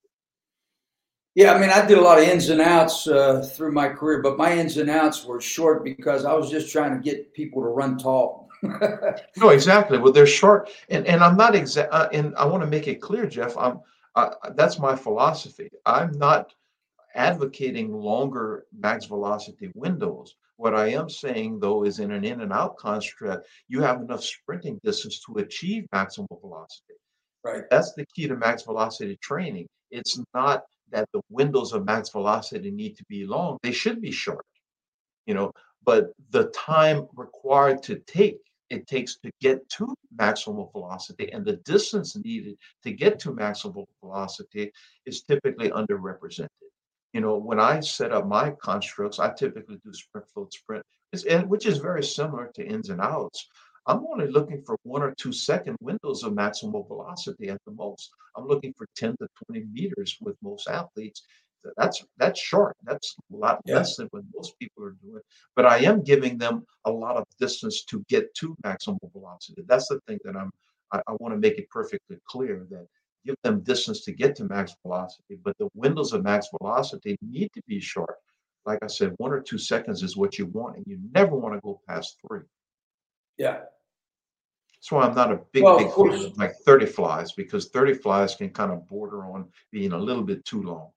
Yeah, I mean, I did a lot of ins and outs through my career, but my ins and outs were short because I was just trying to get people to run tall. No, exactly. Well, they're short, and I'm not exact. And I want to make it clear, Jeff. That's my philosophy. I'm not advocating longer max velocity windows. What I am saying, though, is in an in and out construct, you have enough sprinting distance to achieve maximal velocity. Right. That's the key to max velocity training. It's not that the windows of max velocity need to be long; they should be short. you know, but the time required it takes to get to maximal velocity and the distance needed to get to maximal velocity is typically underrepresented. When I set up my constructs, I typically do sprint, float, sprint, which is very similar to ins and outs. I'm only looking for 1 or 2 second windows of maximal velocity at the most. I'm looking for 10 to 20 meters with most athletes. That's short. That's a lot Yeah. less than what most people are doing. But I am giving them a lot of distance to get to maximal velocity. That's the thing that I want to make it perfectly clear that give them distance to get to max velocity, but the windows of max velocity need to be short. Like I said, 1 or 2 seconds is what you want, and you never want to go past 3. Yeah. That's why I'm not a big, Well, of big fan course. of like 30 flies because 30 flies can kind of border on being a little bit too long.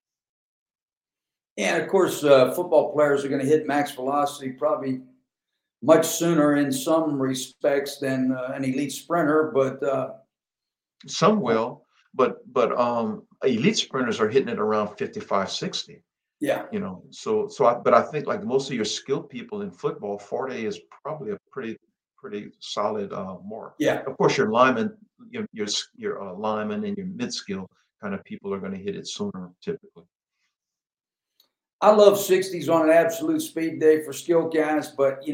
And of course, football players are going to hit max velocity probably much sooner in some respects than an elite sprinter. But Some will, but elite sprinters are hitting it around 55, 60. yeah, But I think like most of your skilled people in football, 40 is probably a pretty solid mark. yeah, Of course, your linemen, your linemen and your mid skill kind of people are going to hit it sooner typically. I love 60s on an absolute speed day for skill guys, but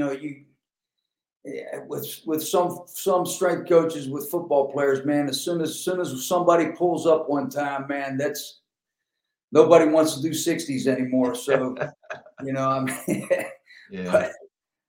with some strength coaches with football players, man, as soon as somebody pulls up one time, man, that's nobody wants to do 60s anymore. So I mean, Yeah. but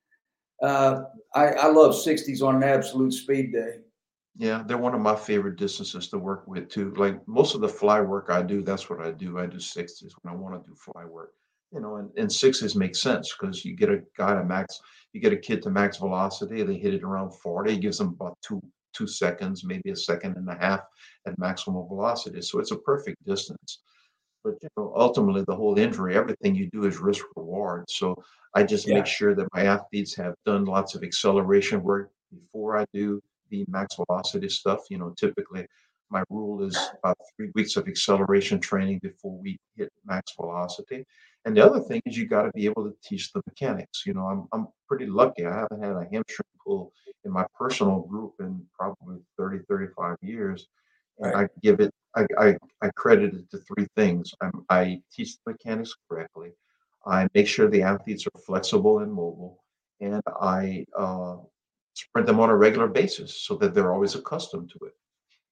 I love 60s on an absolute speed day. Yeah, they're one of my favorite distances to work with too. Like most of the fly work I do, that's what I do. I do 60s when I want to do fly work. And 60s make sense because you get a kid to max velocity, they hit it around 40, it gives them about 2 seconds, maybe a second and a half at maximal velocity. So it's a perfect distance. But ultimately the whole injury, everything you do is risk reward. So I just make Yeah, sure that my athletes have done lots of acceleration work before I do the max velocity stuff. Typically my rule is about 3 weeks of acceleration training before we hit max velocity. And the other thing is you got to be able to teach the mechanics. I'm pretty lucky. I haven't had a hamstring pull in in my personal group in probably 30, 35 years. And Right. I credit it to three things. I teach the mechanics correctly. I make sure the athletes are flexible and mobile, and I sprint them on a regular basis so that they're always accustomed to it.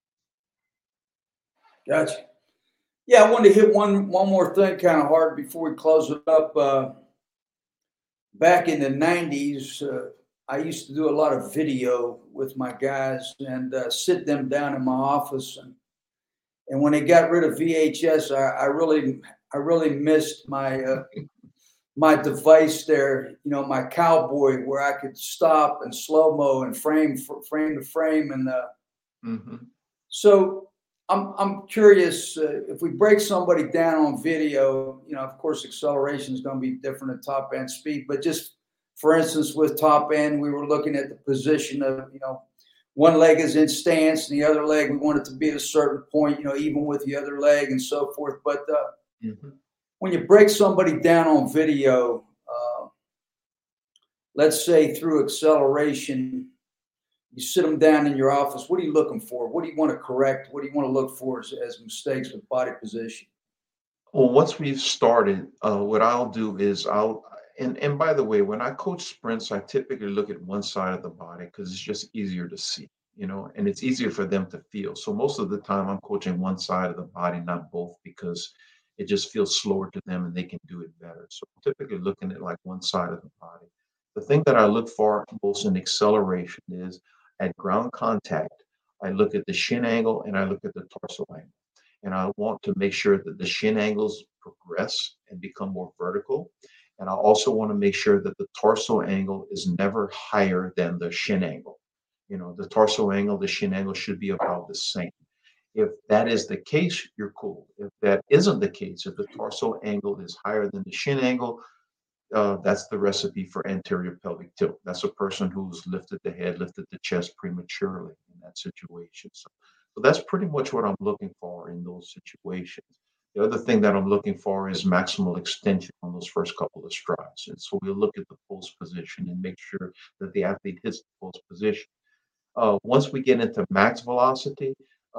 Gotcha. Yeah, I wanted to hit one more thing kind of hard before we close it up. Back in the '90s, I used to do a lot of video with my guys and sit them down in my office. And when they got rid of VHS, I really missed my device there. You know, my cowboy where I could stop and slow mo and frame to frame. And Hmm. so I'm curious, if we break somebody down on video. You know, of course, acceleration is going to be different at top end speed, but just for instance, with top end, we were looking at the position of, one leg is in stance and the other leg we want it to be at a certain point, even with the other leg and so forth. But Hmm. when you break somebody down on video, let's say through acceleration, you sit them down in your office. What are you looking for? What do you want to correct? What do you want to look for as mistakes with body position? Well, once we've started, what I'll do is and by the way, when I coach sprints, I typically look at one side of the body because it's just easier to see, and it's easier for them to feel. So most of the time I'm coaching one side of the body, not both, because it just feels slower to them and they can do it better. So I'm typically looking at like one side of the body. The thing that I look for most in acceleration is at ground contact, I look at the shin angle and I look at the torso angle. And I want to make sure that the shin angles progress and become more vertical. And I also want to make sure that the torso angle is never higher than the shin angle. The torso angle, the shin angle should be about the same. If that is the case, you're cool. If that isn't the case, if the torso angle is higher than the shin angle, that's the recipe for anterior pelvic tilt. That's a person who's lifted the head, lifted the chest prematurely in that situation. So that's pretty much what I'm looking for in those situations. The other thing that I'm looking for is maximal extension on those first couple of strides. And so we'll look at the pulse position and make sure that the athlete hits the pulse position. Once we get into max velocity,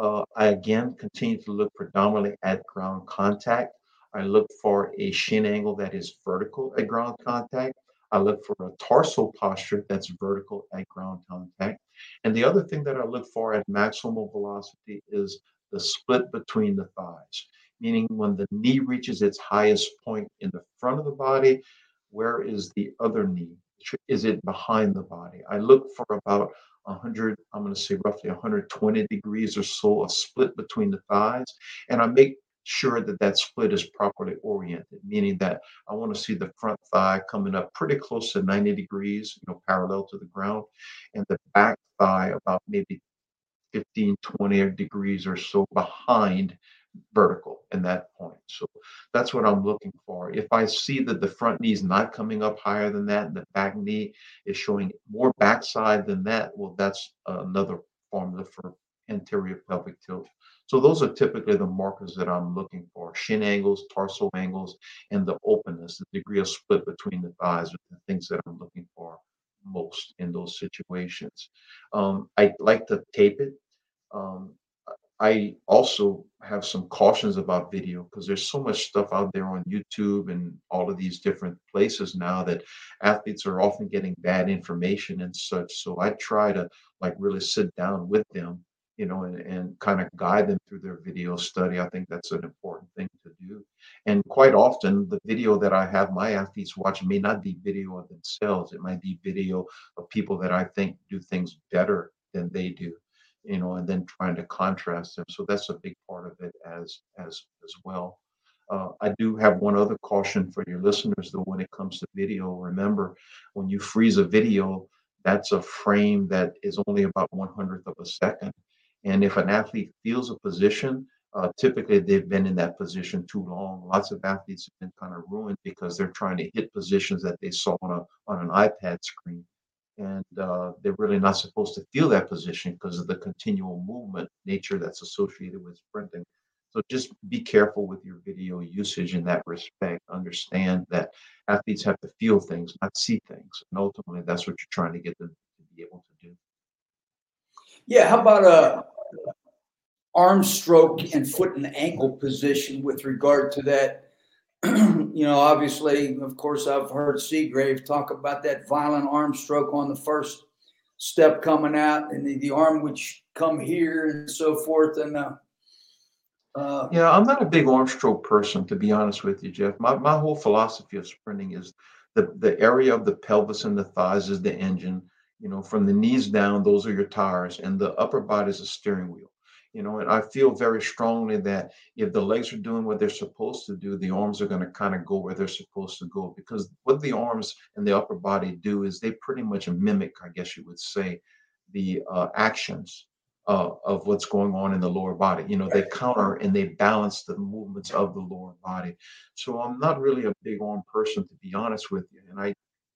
I again continue to look predominantly at ground contact. I look for a shin angle that is vertical at ground contact. I look for a tarsal posture that's vertical at ground contact. And the other thing that I look for at maximal velocity is the split between the thighs, meaning when the knee reaches its highest point in the front of the body, where is the other knee? Is it behind the body? I look for about 100, I'm going to say roughly 120 degrees or so, a split between the thighs. And I make sure that that split is properly oriented, meaning that I want to see the front thigh coming up pretty close to 90 degrees, parallel to the ground, and the back thigh about maybe 15, 20 degrees or so behind vertical in that point. So that's what I'm looking for. If I see that the front knee is not coming up higher than that, and the back knee is showing more backside than that, well, that's another formula for anterior pelvic tilt. So those are typically the markers that I'm looking for: shin angles, tarsal angles, and the openness, the degree of split between the thighs are the things that I'm looking for most in those situations. I like to tape it. Um, I also have some cautions about video because there's so much stuff out there on YouTube and all of these different places now that athletes are often getting bad information and such. So I try to like really sit down with them, and kind of guide them through their video study. I think that's an important thing to do. And quite often, the video that I have my athletes watch may not be video of themselves. It might be video of people that I think do things better than they do, and then trying to contrast them. So that's a big part of it as well. I do have one other caution for your listeners, though, when it comes to video. Remember, when you freeze a video, that's a frame that is only about 1/100th of a second. And if an athlete feels a position, typically they've been in that position too long. Lots of athletes have been kind of ruined because they're trying to hit positions that they saw on an iPad screen, and they're really not supposed to feel that position because of the continual movement nature that's associated with sprinting. So just be careful with your video usage in that respect. Understand that athletes have to feel things, not see things. And ultimately, that's what you're trying to get them to be able to do. Yeah, how about a arm stroke and foot and ankle position with regard to that? Obviously, of course, I've heard Seagrave talk about that violent arm stroke on the first step coming out, and the arm would come here and so forth. And Yeah, I'm not a big arm stroke person, to be honest with you, Jeff. My whole philosophy of sprinting is the area of the pelvis and the thighs is the engine. From the knees down, those are your tires, and the upper body is a steering wheel. And I feel very strongly that if the legs are doing what they're supposed to do, the arms are going to kind of go where they're supposed to go. Because what the arms and the upper body do is they pretty much mimic, I guess you would say, the actions of what's going on in the lower body. They counter and they balance the movements of the lower body. So I'm not really a big arm person, to be honest with you. And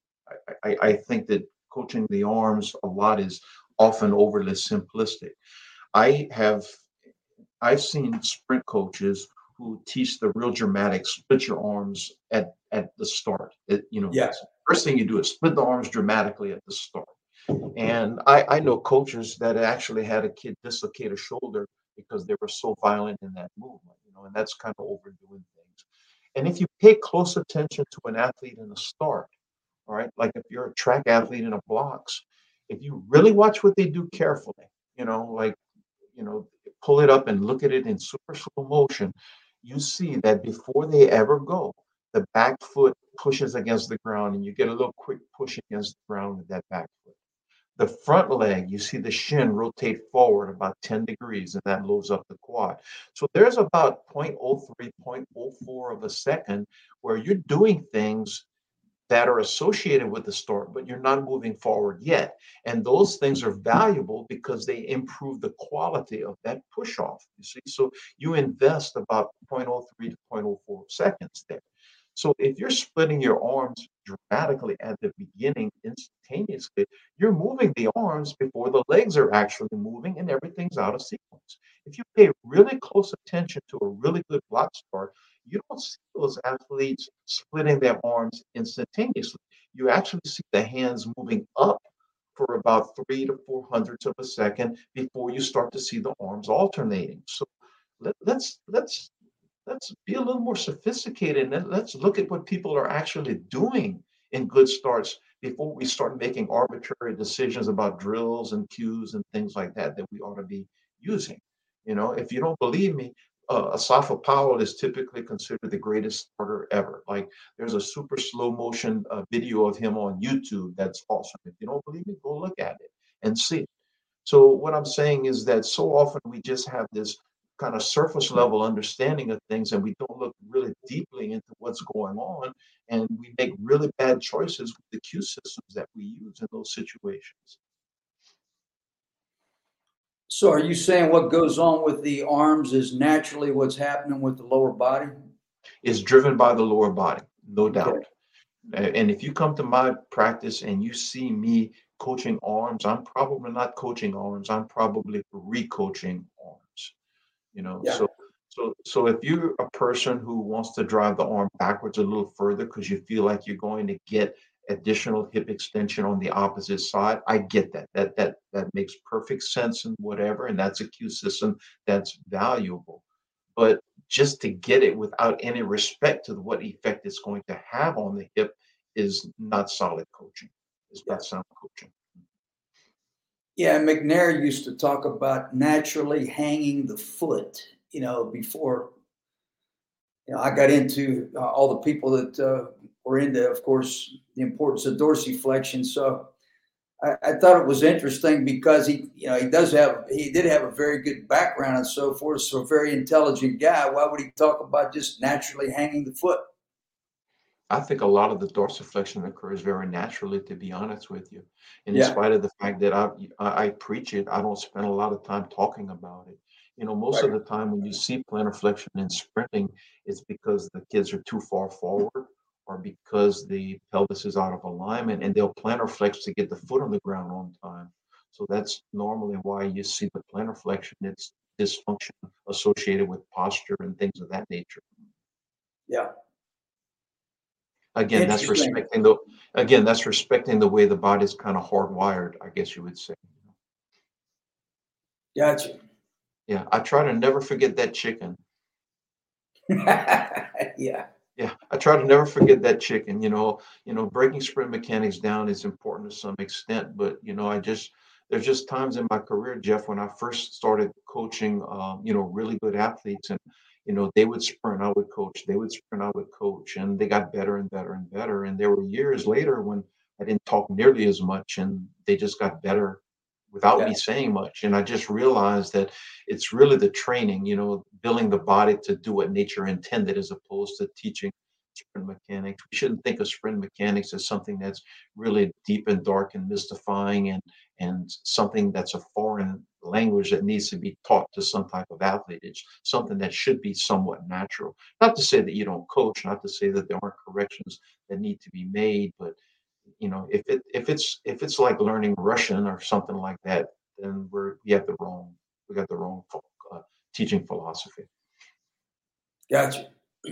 I think that coaching the arms a lot is often overly simplistic. I have I've seen sprint coaches who teach the real dramatic split your arms at the start. yeah, First thing you do is split the arms dramatically at the start. And I know coaches that actually had a kid dislocate a shoulder because they were so violent in that movement, and that's kind of overdoing things. And if you pay close attention to an athlete in the start, all right, like if you're a track athlete in a blocks, if you really watch what they do carefully, like, you know, pull it up and look at it in super slow motion, you see that before they ever go, the back foot pushes against the ground and you get a little quick push against the ground with that back foot. The front leg, you see the shin rotate forward about 10 degrees, and that loads up the quad. So there's about 0.03, zero point zero 0.04 of a second where you're doing things that are associated with the start, but you're not moving forward yet. And those things are valuable because they improve the quality of that push off. You see, so you invest about 0.03 to zero point zero 0.04 seconds there. So if you're splitting your arms dramatically at the beginning instantaneously, you're moving the arms before the legs are actually moving and everything's out of sequence. If you pay really close attention to a really good block start, you don't see those athletes splitting their arms instantaneously. You actually see the hands moving up for about 3 to 4 hundredths of a second before you start to see the arms alternating. So let's be a little more sophisticated and let's look at what people are actually doing in good starts before we start making arbitrary decisions about drills and cues and things like that we ought to be using. If you don't believe me, Asafa Powell is typically considered the greatest starter ever. Like there's a super slow motion video of him on YouTube that's awesome. If you don't believe me, go look at it and see. So what I'm saying is that so often we just have this kind of surface level understanding of things and we don't look really deeply into what's going on and we make really bad choices with the cue systems that we use in those situations. so are you saying what goes on with the arms is naturally what's happening with the lower body? It's driven by the lower body, no Okay. doubt. And if you come to my practice and you see me coaching arms, I'm probably not coaching arms. I'm probably recoaching arms. Yeah. So if you're a person who wants to drive the arm backwards a little further because you feel like you're going to get additional hip extension on the opposite side, I get that. That makes perfect sense and whatever, and that's a cue system that's valuable. But just to get it without any respect to what effect it's going to have on the hip is not solid coaching. It's Yeah. not sound coaching. Yeah, McNair used to talk about naturally hanging the foot, before I got into all the people that were into, of course, the importance of dorsiflexion. So I thought it was interesting because he did have a very good background and so forth. So a very intelligent guy. Why would he talk about just naturally hanging the foot? I think a lot of the dorsiflexion occurs very naturally, to be honest with you. And in Yeah. spite of the fact that I preach it, I don't spend a lot of time talking about it. Most Right. of the time when you see plantar flexion in sprinting, it's because the kids are too far forward or because the pelvis is out of alignment and they'll plantar flex to get the foot on the ground on time. So that's normally why you see the plantar flexion. It's dysfunction associated with posture and things of that nature. Yeah. Again, that's Interesting. respecting the again, that's respecting the way the body's kind of hardwired, I guess you would say. Gotcha. Yeah, I try to never forget that chicken. Yeah. Yeah, I try to never forget that chicken. Breaking sprint mechanics down is important to some extent, but there's just times in my career, Jeff, when I first started coaching, really good athletes, and they would sprint, I would coach, they would sprint, I would coach, and they got better and better and better. And there were years later when I didn't talk nearly as much, and they just got better without Yeah. me saying much. And I just realized that it's really the training, building the body to do what nature intended as opposed to teaching sprint mechanics. We shouldn't think of sprint mechanics as something that's really deep and dark and mystifying and something that's a foreign language that needs to be taught to some type of athlete. It's something that should be somewhat natural. Not to say that you don't coach, not to say that there aren't corrections that need to be made, but if it's like learning Russian or something like that, then we got the wrong uh, teaching philosophy. Gotcha.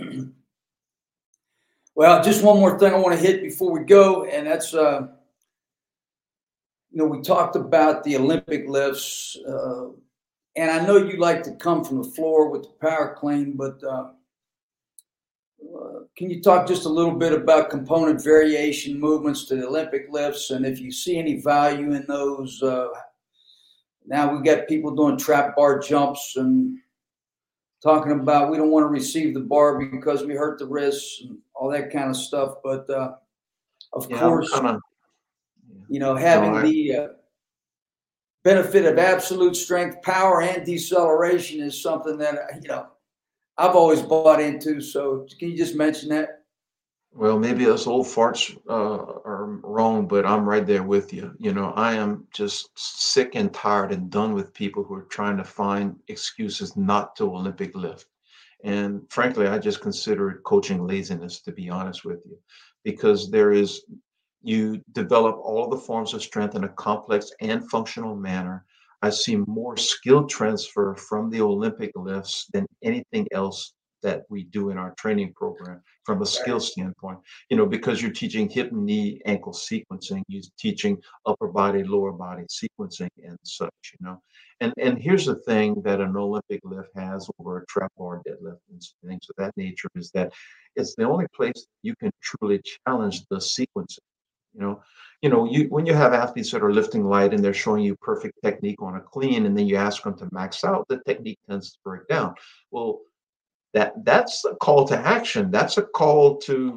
Well, just one more thing I want to hit before we go, and that's we talked about the Olympic lifts, and I know you like to come from the floor with the power clean, but can you talk just a little bit about component variation movements to the Olympic lifts, and if you see any value in those? Now we got people doing trap bar jumps and talking about we don't want to receive the bar because we hurt the wrists and all that kind of stuff. But of Yeah, I'm course, kind of, no, having the benefit of absolute strength, power, and deceleration is something that I've always bought into. So can you just mention that? well, maybe us old farts are wrong, but I'm right there with you. I am just sick and tired and done with people who are trying to find excuses not to Olympic lift. And frankly, I just consider it coaching laziness, to be honest with you, because you develop all the forms of strength in a complex and functional manner. I see more skill transfer from the Olympic lifts than anything else that we do in our training program from a skill Right. standpoint, because you're teaching hip, knee, ankle sequencing, you're teaching upper body, lower body sequencing and such. And here's the thing that an Olympic lift has over a trap bar deadlift and things of that nature is that it's the only place you can truly challenge the sequencing. You know, you when you have athletes that are lifting light and they're showing you perfect technique on a clean, and then you ask them to max out, the technique tends to break down. Well, that's a call to action. That's a call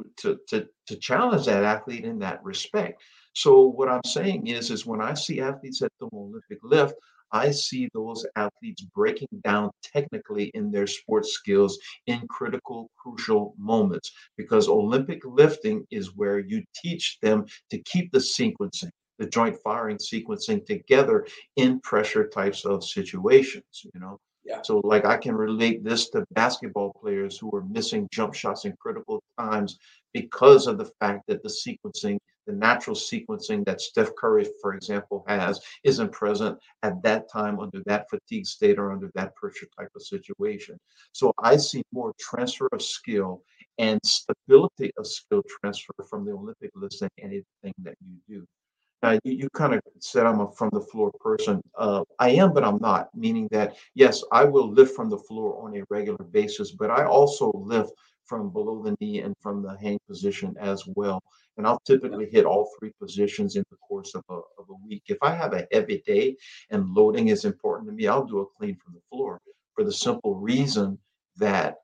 to challenge that athlete in that respect. So what I'm saying is when I see athletes at the Olympic lift, I see those athletes breaking down technically in their sports skills in critical, crucial moments because Olympic lifting is where you teach them to keep the sequencing, the joint firing sequencing together in pressure types of situations. Yeah. So, like, I can relate this to basketball players who are missing jump shots in critical times because of the fact that the natural sequencing that Steph Curry, for example, has, isn't present at that time under that fatigue state or under that pressure type of situation. So, I see more transfer of skill and stability of skill transfer from the Olympic list than anything that you do. You kind of said I'm a from the floor person. I am, but I'm not, meaning that, yes, I will lift from the floor on a regular basis, but I also lift from below the knee and from the hang position as well. And I'll Yeah. typically hit all three positions in the course of a week. If I have a heavy day and loading is important to me, I'll do a clean from the floor for the simple reason that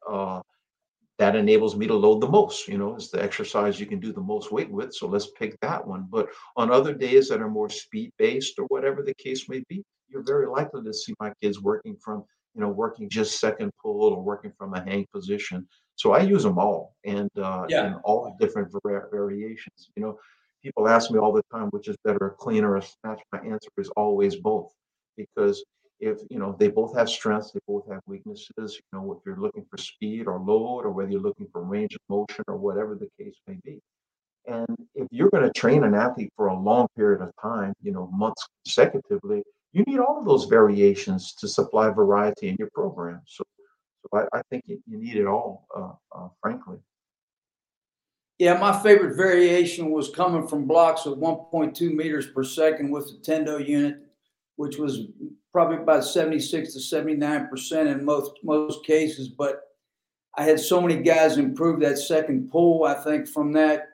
that enables me to load the most. It's the exercise you can do the most weight with. So let's pick that one. But on other days that are more speed based or whatever the case may be, you're very likely to see my kids working just second pull or working from a hang position. So I use them all and in Yeah. all different variations. People ask me all the time, which is better, a clean or a snatch? My answer is always both, because if they both have strengths, they both have weaknesses. If you're looking for speed or load, or whether you're looking for range of motion or whatever the case may be. And if you're going to train an athlete for a long period of time, months consecutively, you need all of those variations to supply variety in your program. So I think you need it all, frankly. Yeah, my favorite variation was coming from blocks of 1.2 meters per second with the Tendo unit. which was probably about 76 to 79% in most cases. But I had so many guys improve that second pull, I think, from that,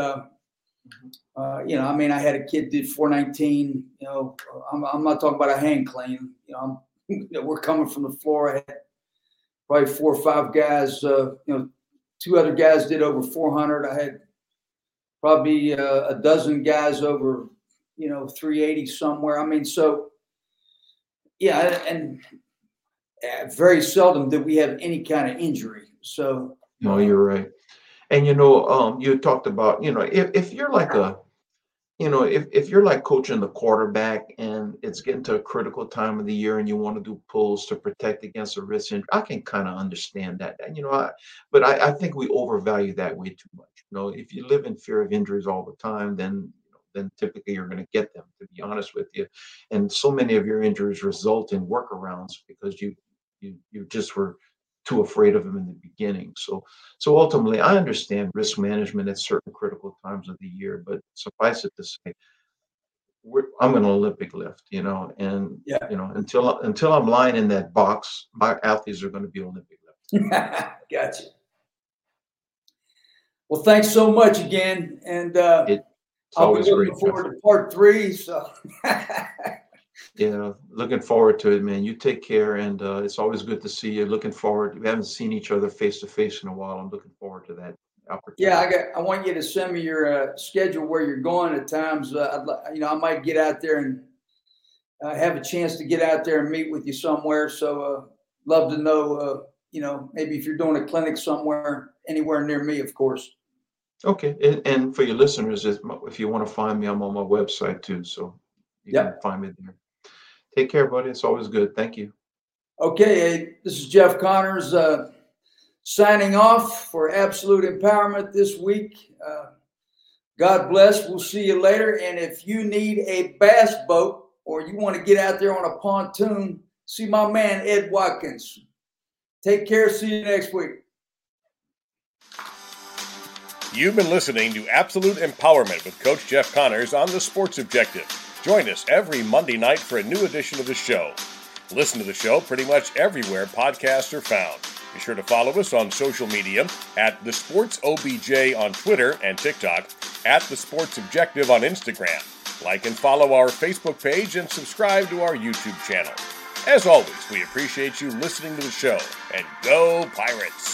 I mean, I had a kid did 419. I'm not talking about a hang clean. We're coming from the floor. I had probably 4 or 5 guys. 2 other guys did over 400. I had probably a dozen guys over, 380 somewhere. I mean, so yeah, and very seldom did we have any kind of injury. So no, you're right. And you talked about, if you're like if you're like coaching the quarterback and it's getting to a critical time of the year and you want to do pulls to protect against a wrist injury, I can kind of understand that. But I think we overvalue that way too much. If you live in fear of injuries all the time, then typically you're going to get them, to be honest with you. And so many of your injuries result in workarounds because you just were too afraid of them in the beginning. So ultimately, I understand risk management at certain critical times of the year, but suffice it to say, I'm an Olympic lift, and yeah. Until I'm lying in that box, my athletes are going to be Olympic lift. Gotcha. Well, thanks so much again, and it's always I'll be looking forward to part 3. So. Yeah, looking forward to it, man. You take care, and it's always good to see you. Looking forward. We haven't seen each other face to face in a while. I'm looking forward to that opportunity. Yeah, I want you to send me your schedule where you're going at times. I might get out there and have a chance to get out there and meet with you somewhere. So, love to know. Maybe if you're doing a clinic somewhere, anywhere near me, of course. Okay, and for your listeners, if you want to find me, I'm on my website too, so you can find me there. Take care, buddy. It's always good. Thank you. Okay, this is Jeff Connors signing off for Absolute Empowerment this week. God bless. We'll see you later. And if you need a bass boat or you want to get out there on a pontoon, see my man, Ed Watkins. Take care. See you next week. You've been listening to Absolute Empowerment with Coach Jeff Connors on The Sports Objective. Join us every Monday night for a new edition of the show. Listen to the show pretty much everywhere podcasts are found. Be sure to follow us on social media at The Sports OBJ on Twitter and TikTok, at The Sports Objective on Instagram. Like and follow our Facebook page and subscribe to our YouTube channel. As always, we appreciate you listening to the show. And go Pirates!